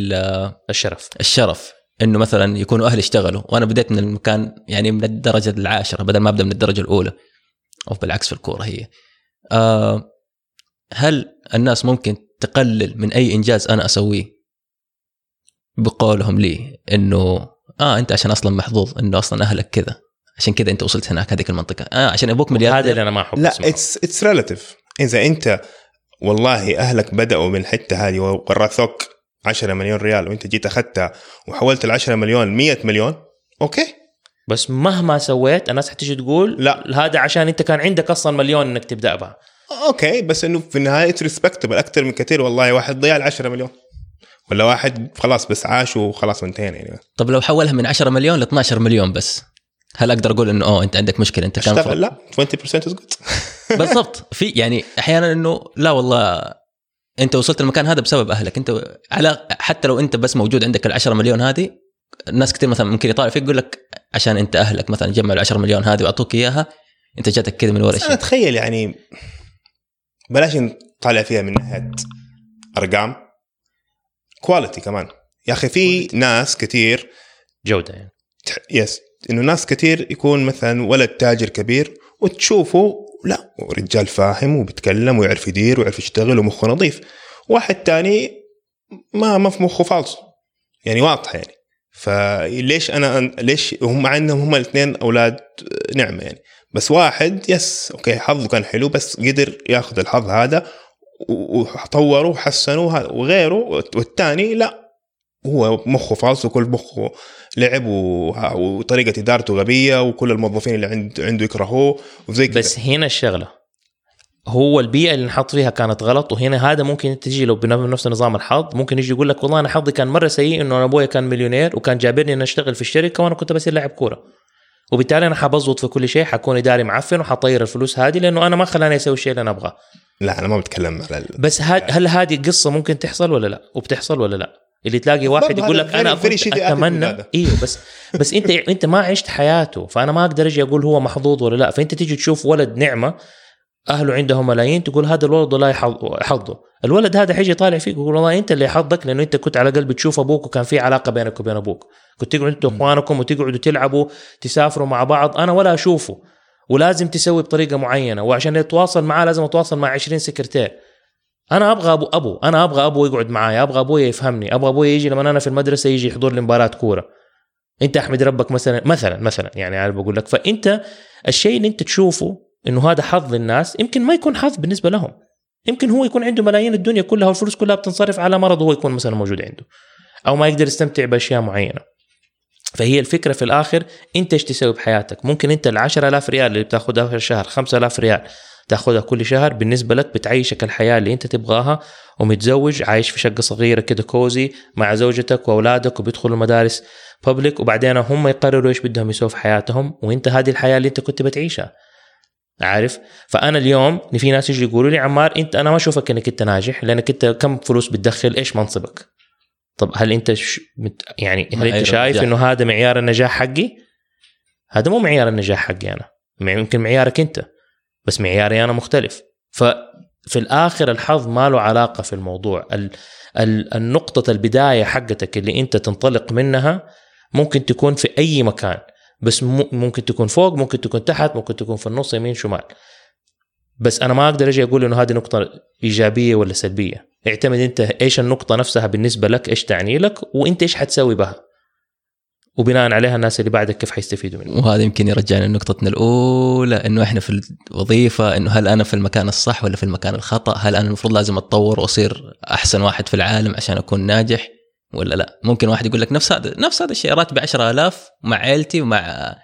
الشرف انه مثلا يكونوا اهلي اشتغلوا وانا بديت من المكان يعني من الدرجه العاشره بدل ما ابدا من الدرجه الاولى، او بالعكس في الكوره هي هل الناس ممكن تقلل من اي انجاز انا اسويه بقولهم لي انه انت عشان اصلا محظوظ انه اصلا اهلك كذا عشان كذا انت وصلت هناك هذيك المنطقه عشان ابوك ملياردير؟ هذا اللي انا ما احب لا اسمعه. اتس ريلاتيف. اذا انت والله اهلك بداوا من الحته هذه وورثوك 10 مليون ريال وانت جيت اخذتها وحولت ال10 مليون 100 مليون اوكي، بس مهما سويت الناس حتيجي تقول لا هذا عشان انت كان عندك اصلا مليون انك تبدا بها. اوكي بس انه في النهايه ريسبكتبل اكثر من كثير. والله واحد ضيع ال10 مليون ولا واحد خلاص بس عاش وخلاص وانتهينا يعني. طب لو حولها من 10 مليون ل 12 مليون بس، هل اقدر اقول انه انت عندك مشكله؟ انت كان لا 20% is good. بالضبط. في يعني احيانا انه لا والله انت وصلت المكان هذا بسبب اهلك. انت على حتى لو انت بس موجود عندك ال10 مليون هذه، الناس كتير مثلا ممكن يطالع فيك يقول لك عشان انت اهلك مثلا جمعوا ال10 مليون هذه واعطوك اياها انت جاتك كذا من ورا شيء. انا اتخيل يعني بلاش نطالع فيها من ناحيه ارقام، كواليتي كمان يا اخي. في ناس كتير جوده يعني يس انه ناس كتير يكون مثلا ولد تاجر كبير وتشوفه لا رجال فاهم وبيتكلم ويعرف يدير ويعرف يشتغل ومخه نظيف. واحد تاني ما في مخه فالص يعني واضح يعني. فليش ليش هم عندهم هم الاثنين اولاد نعمه يعني، بس واحد اوكي حظه كان حلو بس قدر ياخذ الحظ هذا وطوره وحسنه وغيره، والثاني لا هو مخه فالص وكل مخه لعب وطريقه ادارته غبيه وكل الموظفين اللي عنده يكرهوه وزي كده. بس هنا الشغله هو البيئه اللي نحط فيها كانت غلط، وهنا هذا ممكن تجي لو بنفس نظام الحظ ممكن يجي يقول لك والله انا حظي كان مره سيء انه انا ابويا كان مليونير وكان جابرني ان اشتغل في الشركه وانا كنت بس لاعب كوره، وبالتالي انا حبضبط في كل شيء، حكون اداري معفن وحطير الفلوس هذه لانه انا ما خلاني اسوي الشيء اللي انا ابغاه. لا انا ما بتكلم على بس هل هذه قصه ممكن تحصل ولا لا؟ وبتحصل ولا لا؟ اللي تلاقي واحد يقول لك انا كنت اتمنى ايوه بس انت ما عشت حياته، فانا ما اقدر اجي اقول هو محظوظ ولا لا. فانت تيجي تشوف ولد نعمه اهله عندهم ملايين تقول هذا الولد لا يحظه، الولد هذا حيجي طالع فيك يقول والله انت اللي حظك لانه انت كنت على الاقل بتشوف ابوك وكان في علاقه بينك وبين ابوك، كنت تقعدوا انتوا اخوانكم وتقعدوا تلعبوا تسافروا مع بعض، انا ولا اشوفه ولازم تسوي بطريقه معينه، وعشان اتواصل معاه لازم اتواصل مع 20 سكرتير. انا ابغى انا ابغى ابوي يقعد معايا، ابغى ابوي يفهمني، ابغى ابوي يجي لما انا في المدرسه يجي يحضر لي مباراه كوره. انت احمد ربك مثلا يعني انا بقول لك، فانت الشيء اللي انت تشوفه انه هذا حظ للناس يمكن ما يكون حظ بالنسبه لهم، يمكن هو يكون عنده ملايين الدنيا كلها والفلوس كلها بتنصرف على مرض وهو يكون مثلا موجود عنده، او ما يقدر يستمتع باشياء معينه. فهي الفكره في الاخر انت ايش تسوي بحياتك. ممكن انت ال10,000 ريال اللي بتاخذها في الشهر 5,000 ريال تاخذها كل شهر بالنسبه لك بتعيشك الحياه اللي انت تبغاها، ومتزوج عايش في شقه صغيره كده كوزي مع زوجتك واولادك وبيدخلوا المدارس بابليك، وبعدين هم يقرروا ايش بدهم يسووا في حياتهم، وانت هذه الحياه اللي انت كنت بتعيشها عارف. فانا اليوم في ناس يجي يقولوا لي عمار انت انا ما اشوفك انك انت ناجح لانك انت كم فلوس بتدخل، ايش منصبك؟ طب هل انت يعني هل انت شايف انه هذا معيار النجاح حقي؟ هذا مو معيار النجاح حقي انا، يمكن معيارك انت بس معياري انا مختلف. ففي الاخر الحظ ما له علاقه في الموضوع. النقطه البدايه حقتك اللي انت تنطلق منها ممكن تكون في اي مكان، بس ممكن تكون فوق، ممكن تكون تحت، ممكن تكون في النص يمين شمال. بس انا ما اقدر اجي اقول انه هذه نقطه ايجابيه ولا سلبيه، اعتمد انت ايش النقطه نفسها بالنسبه لك، ايش تعني لك وانت ايش حتسوي بها، وبناء عليها الناس اللي بعدك كيف حيستفيدوا منه. وهذا يمكن يرجعنا لنقطتنا الاولى، انه احنا في الوظيفه انه هل انا في المكان الصح ولا في المكان الخطا، هل انا المفروض لازم اتطور واصير احسن واحد في العالم عشان اكون ناجح ولا لا. ممكن واحد يقول لك نفس هذا الشيء، راتبي 10,000 مع عائلتي ومع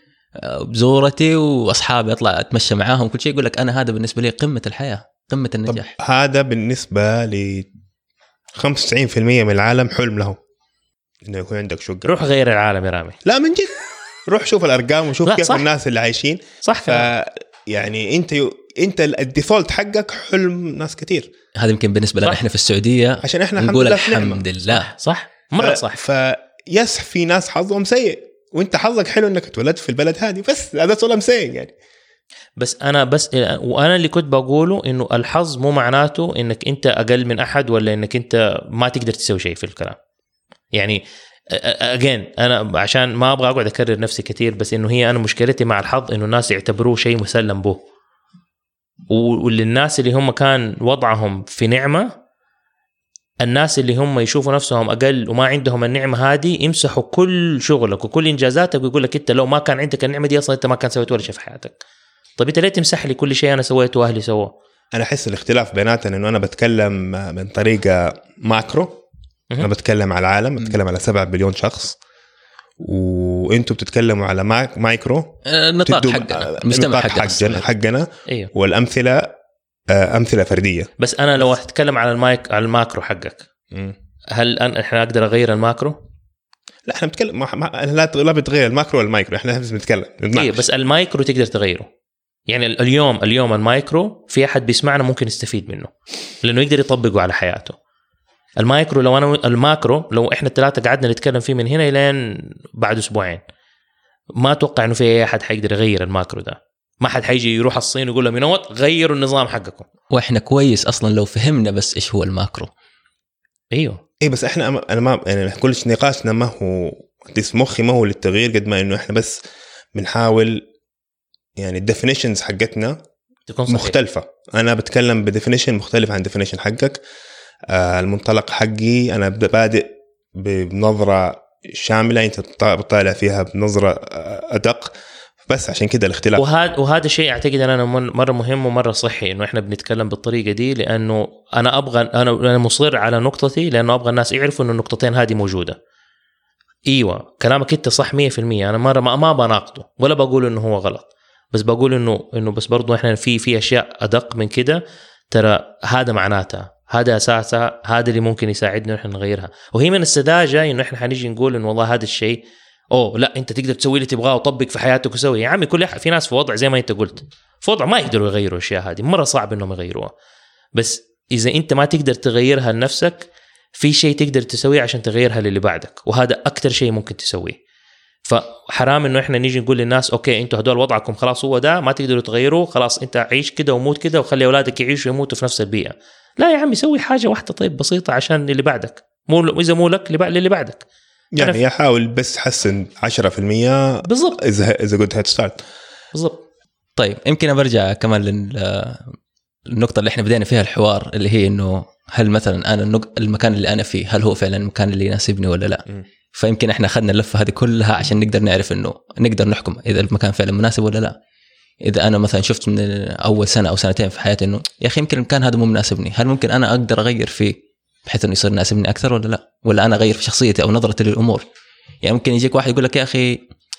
بزورتي واصحابي اطلع اتمشى معاهم كل شيء، يقول لك انا هذا بالنسبه لي قمه الحياه قمه النجاح. هذا بالنسبه ل 95% من العالم حلم له انه يكون عندك شقه. روح غير العالم يا رامي، لا من جد روح شوف الارقام وشوف كيف صح. الناس اللي عايشين صح. يعني انت الديفولت حقك حلم ناس كتير. هذا يمكن بالنسبه لنا احنا في السعوديه عشان احنا نقول الحمد لله. صح مره صح. فيس في ناس حظهم سيء وانت حظك حلو انك اتولدت في البلد هذه، بس هذا سلام سيء يعني. وانا اللي كنت بقوله انه الحظ مو معناته انك انت اقل من احد ولا انك انت ما تقدر تسوي شيء في الكلام. يعني انا عشان ما ابغى اقعد اكرر نفسي كثير، بس انه هي انا مشكلتي مع الحظ انه الناس يعتبروه شيء مسلم به، والناس اللي هم كان وضعهم في نعمة، الناس اللي هم يشوفوا نفسهم أقل وما عندهم النعمة هذه يمسحوا كل شغلك وكل إنجازاتك ويقول لك أنت لو ما كان عندك النعمة دي أصلا أنت ما كان سويت ولا شيء في حياتك. طيب أنت ليه تمسح لي كل شيء أنا سويته وأهلي سووه؟ أنا أحس الاختلاف بيناتنا إنه أنا بتكلم من طريقة ماكرو، أنا بتكلم على العالم، بتكلم على 7 بليون شخص، وانتوا بتتكلموا على مايكرو النطاق حقنا، المجتمع حقنا. أيوه. والامثله امثله فرديه. بس انا لو اتكلم على الماكرو حقك، هل احنا اقدر اغير الماكرو؟ لا احنا بنتكلم لا بتغير الماكرو والمايكرو، احنا بنتكلم ايوه بس المايكرو تقدر تغيره. يعني اليوم المايكرو في احد بيسمعنا ممكن يستفيد منه لانه يقدر يطبقه على حياته. المايكرو الماكرو لو احنا الثلاثه قعدنا نتكلم فيه من هنا الى بعد اسبوعين، ما اتوقع انه في اي احد حيقدر يغير الماكرو ده. ما حد حيجي يروح الصين ويقول لهم ينوت غيروا النظام حقكم. واحنا كويس اصلا لو فهمنا بس ايش هو الماكرو. ايوه بس انا ما يعني كل نقاشنا ما هو مخي ما هو للتغيير قد ما انه احنا بس بنحاول يعني الديفينيشنز حقتنا مختلفة. أنا بتكلم بديفينيشن مختلف عن ديفينيشن حقك. المنطلق حقي أنا بادئ بنظرة شاملة، أنت بطالع فيها بنظرة أدق، بس عشان كده الاختلاف. وهذا شيء أعتقد أنا مرة مهم ومرة صحي إنه إحنا بنتكلم بالطريقة دي، لأنه أنا مصر على نقطتي، لأنه أبغى الناس يعرفوا إنه النقطتين هذه موجودة. ايوه كلامك انت صح 100%. انا مره ما بناقضه ولا بقول انه هو غلط، بس بقول انه بس برضو احنا في اشياء ادق من كده. ترى هذا معناتها، هذا اساسها، هذا اللي ممكن يساعدنا احنا نغيرها. وهي من السذاجه انه احنا حنيجي نقول انه والله هذا الشيء لا انت تقدر تسوي اللي تبغاه وطبق في حياتك وسوي. يا عمي كل في ناس في وضع زي ما انت قلت، في وضع ما يقدروا يغيروا الاشياء هذه، مره صعب انهم يغيروها. بس اذا انت ما تقدر تغيرها لنفسك، في شيء تقدر تسويه عشان تغيرها للي بعدك، وهذا أكتر شيء ممكن تسويه. فحرام إنه إحنا نيجي نقول للناس أوكي أنتوا هدول وضعكم خلاص هو ده، ما تقدروا تغيروه، خلاص أنت عيش كده وموت كده وخلي أولادك يعيشوا ويموتوا في نفس البيئة. لا يا عمي، سوي حاجة واحدة طيب بسيطة عشان اللي بعدك، إذا مو لك للي بعدك. يعني يحاول بس حسن 10% بالضبط إذا قلت هتستارت بالضبط. طيب يمكن برجع كمان للنقطة اللي إحنا بدينا فيها الحوار، اللي هي إنه هل مثلا أنا المكان اللي أنا فيه هل هو فعلا المكان اللي يناسبني ولا لا. فيمكن إحنا أخذنا اللفة هذه كلها عشان نقدر نعرف إنه نقدر نحكم إذا المكان فعلا مناسب ولا لا. إذا أنا مثلا شفت من أول سنة أو سنتين في حياتي إنه يا أخي يمكن المكان هذا مو مناسبني، هل ممكن أنا أقدر أغير فيه بحيث إنه يصير يناسبني أكثر ولا لا؟ ولا أنا أغير في شخصيتي أو نظرتي للأمور؟ يعني ممكن يجيك واحد يقول لك يا أخي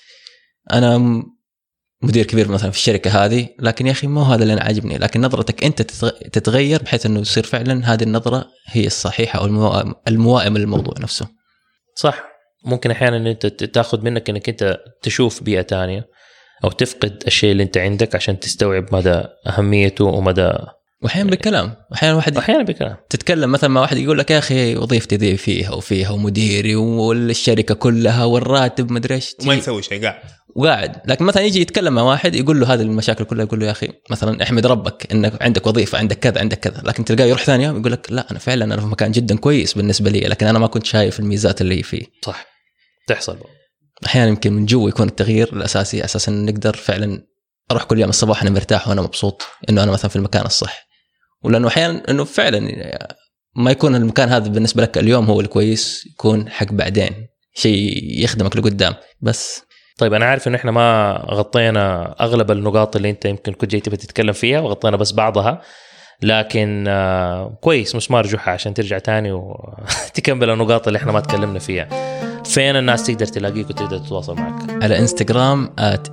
أنا مدير كبير مثلا في الشركة هذه، لكن يا أخي مو هذا اللي أنا عاجبني، لكن نظرتك أنت تتغير بحيث أنه يصير فعلا هذه النظرة هي الصحيحة أو الموائمة للموضوع نفسه. صح. ممكن أحيانا أن أنت تأخذ منك أنك أنت تشوف بيئة تانية أو تفقد الشيء اللي أنت عندك عشان تستوعب مدى أهميته ومدى. وأحيانا بالكلام، أحيانا بكلام تتكلم مثلا مع واحد يقول لك يا أخي وظيفتي ذي فيها ومديري والشركة كلها والراتب مدري إيش، وما يسوي شيء قاعد. لكن مثلا يجي يتكلم مع واحد يقول له هذه المشاكل كلها، يقول له يا أخي مثلا احمد ربك إنك عندك وظيفة، عندك كذا، لكن تلقاه يروح ثانية يقول لك لا أنا فعلا في مكان جدا كويس بالنسبة لي، لكن أنا ما كنت شايف الميزات اللي فيه. صح، تحصل أحيانا يمكن من جوا يكون التغيير الأساسي أساسا نقدر فعلا أروح كل يوم الصباح أنا مرتاح وأنا مبسوط إنه أنا مثلا في المكان الصح. ولأنه أحيانا إنه فعلا ما يكون المكان هذا بالنسبة لك اليوم هو الكويس، يكون حق بعدين شيء يخدمك لقدام بس. طيب أنا عارف إنه إحنا ما غطينا أغلب النقاط اللي أنت يمكن كنت جاي تبي تتكلم فيها، وغطينا بس بعضها، لكن كويس مسمار جحا عشان ترجع تاني وتكمل النقاط اللي إحنا ما تكلمنا فيها. فين الناس تقدر تلاقيك وتقدر تتواصل معك؟ على انستغرام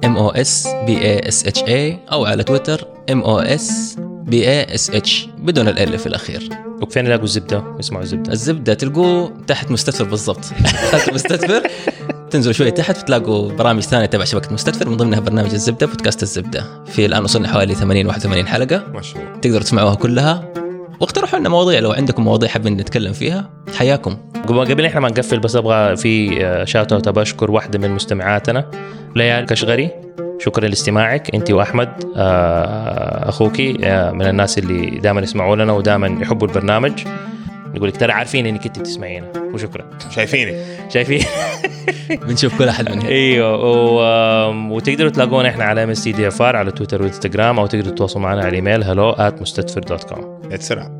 @mosbasha أو على تويتر MOSBASH بدون ال في الأخير. وفين يلاقوا الزبدة؟ يسمعوا الزبدة تلقوه تحت مستثمر بالضبط. تحت مستثمر تنزل شوي تحت بتلاقوا برامج ثانية تبع شبكة مستثمر، من ضمنها برنامج الزبدة، بودكاست الزبدة. في الآن وصلنا حوالي 81 حلقة ما شاء الله، تقدروا تسمعوها كلها، واقترحوا لنا مواضيع لو عندكم مواضيع حابين نتكلم فيها. حياكم. قبل احنا ما نقفل بس ابغى في شاوت اوت، ابشكر واحده من مستمعاتنا ليال كشغري. شكرا لاستماعك انت واحمد اخوكي، من الناس اللي دائما يسمعوا لنا ودائما يحبوا البرنامج. نقول لك ترى عارفين انك انت تسمعينا، وشكرا. شايفين بنشوف كل احد من هنا. ايوه وتقدروا تلاقونا احنا على MSTDFR على تويتر وانستغرام، او تقدروا تتواصلوا معنا على الايميل hello@mustadfir.com. اتسرع.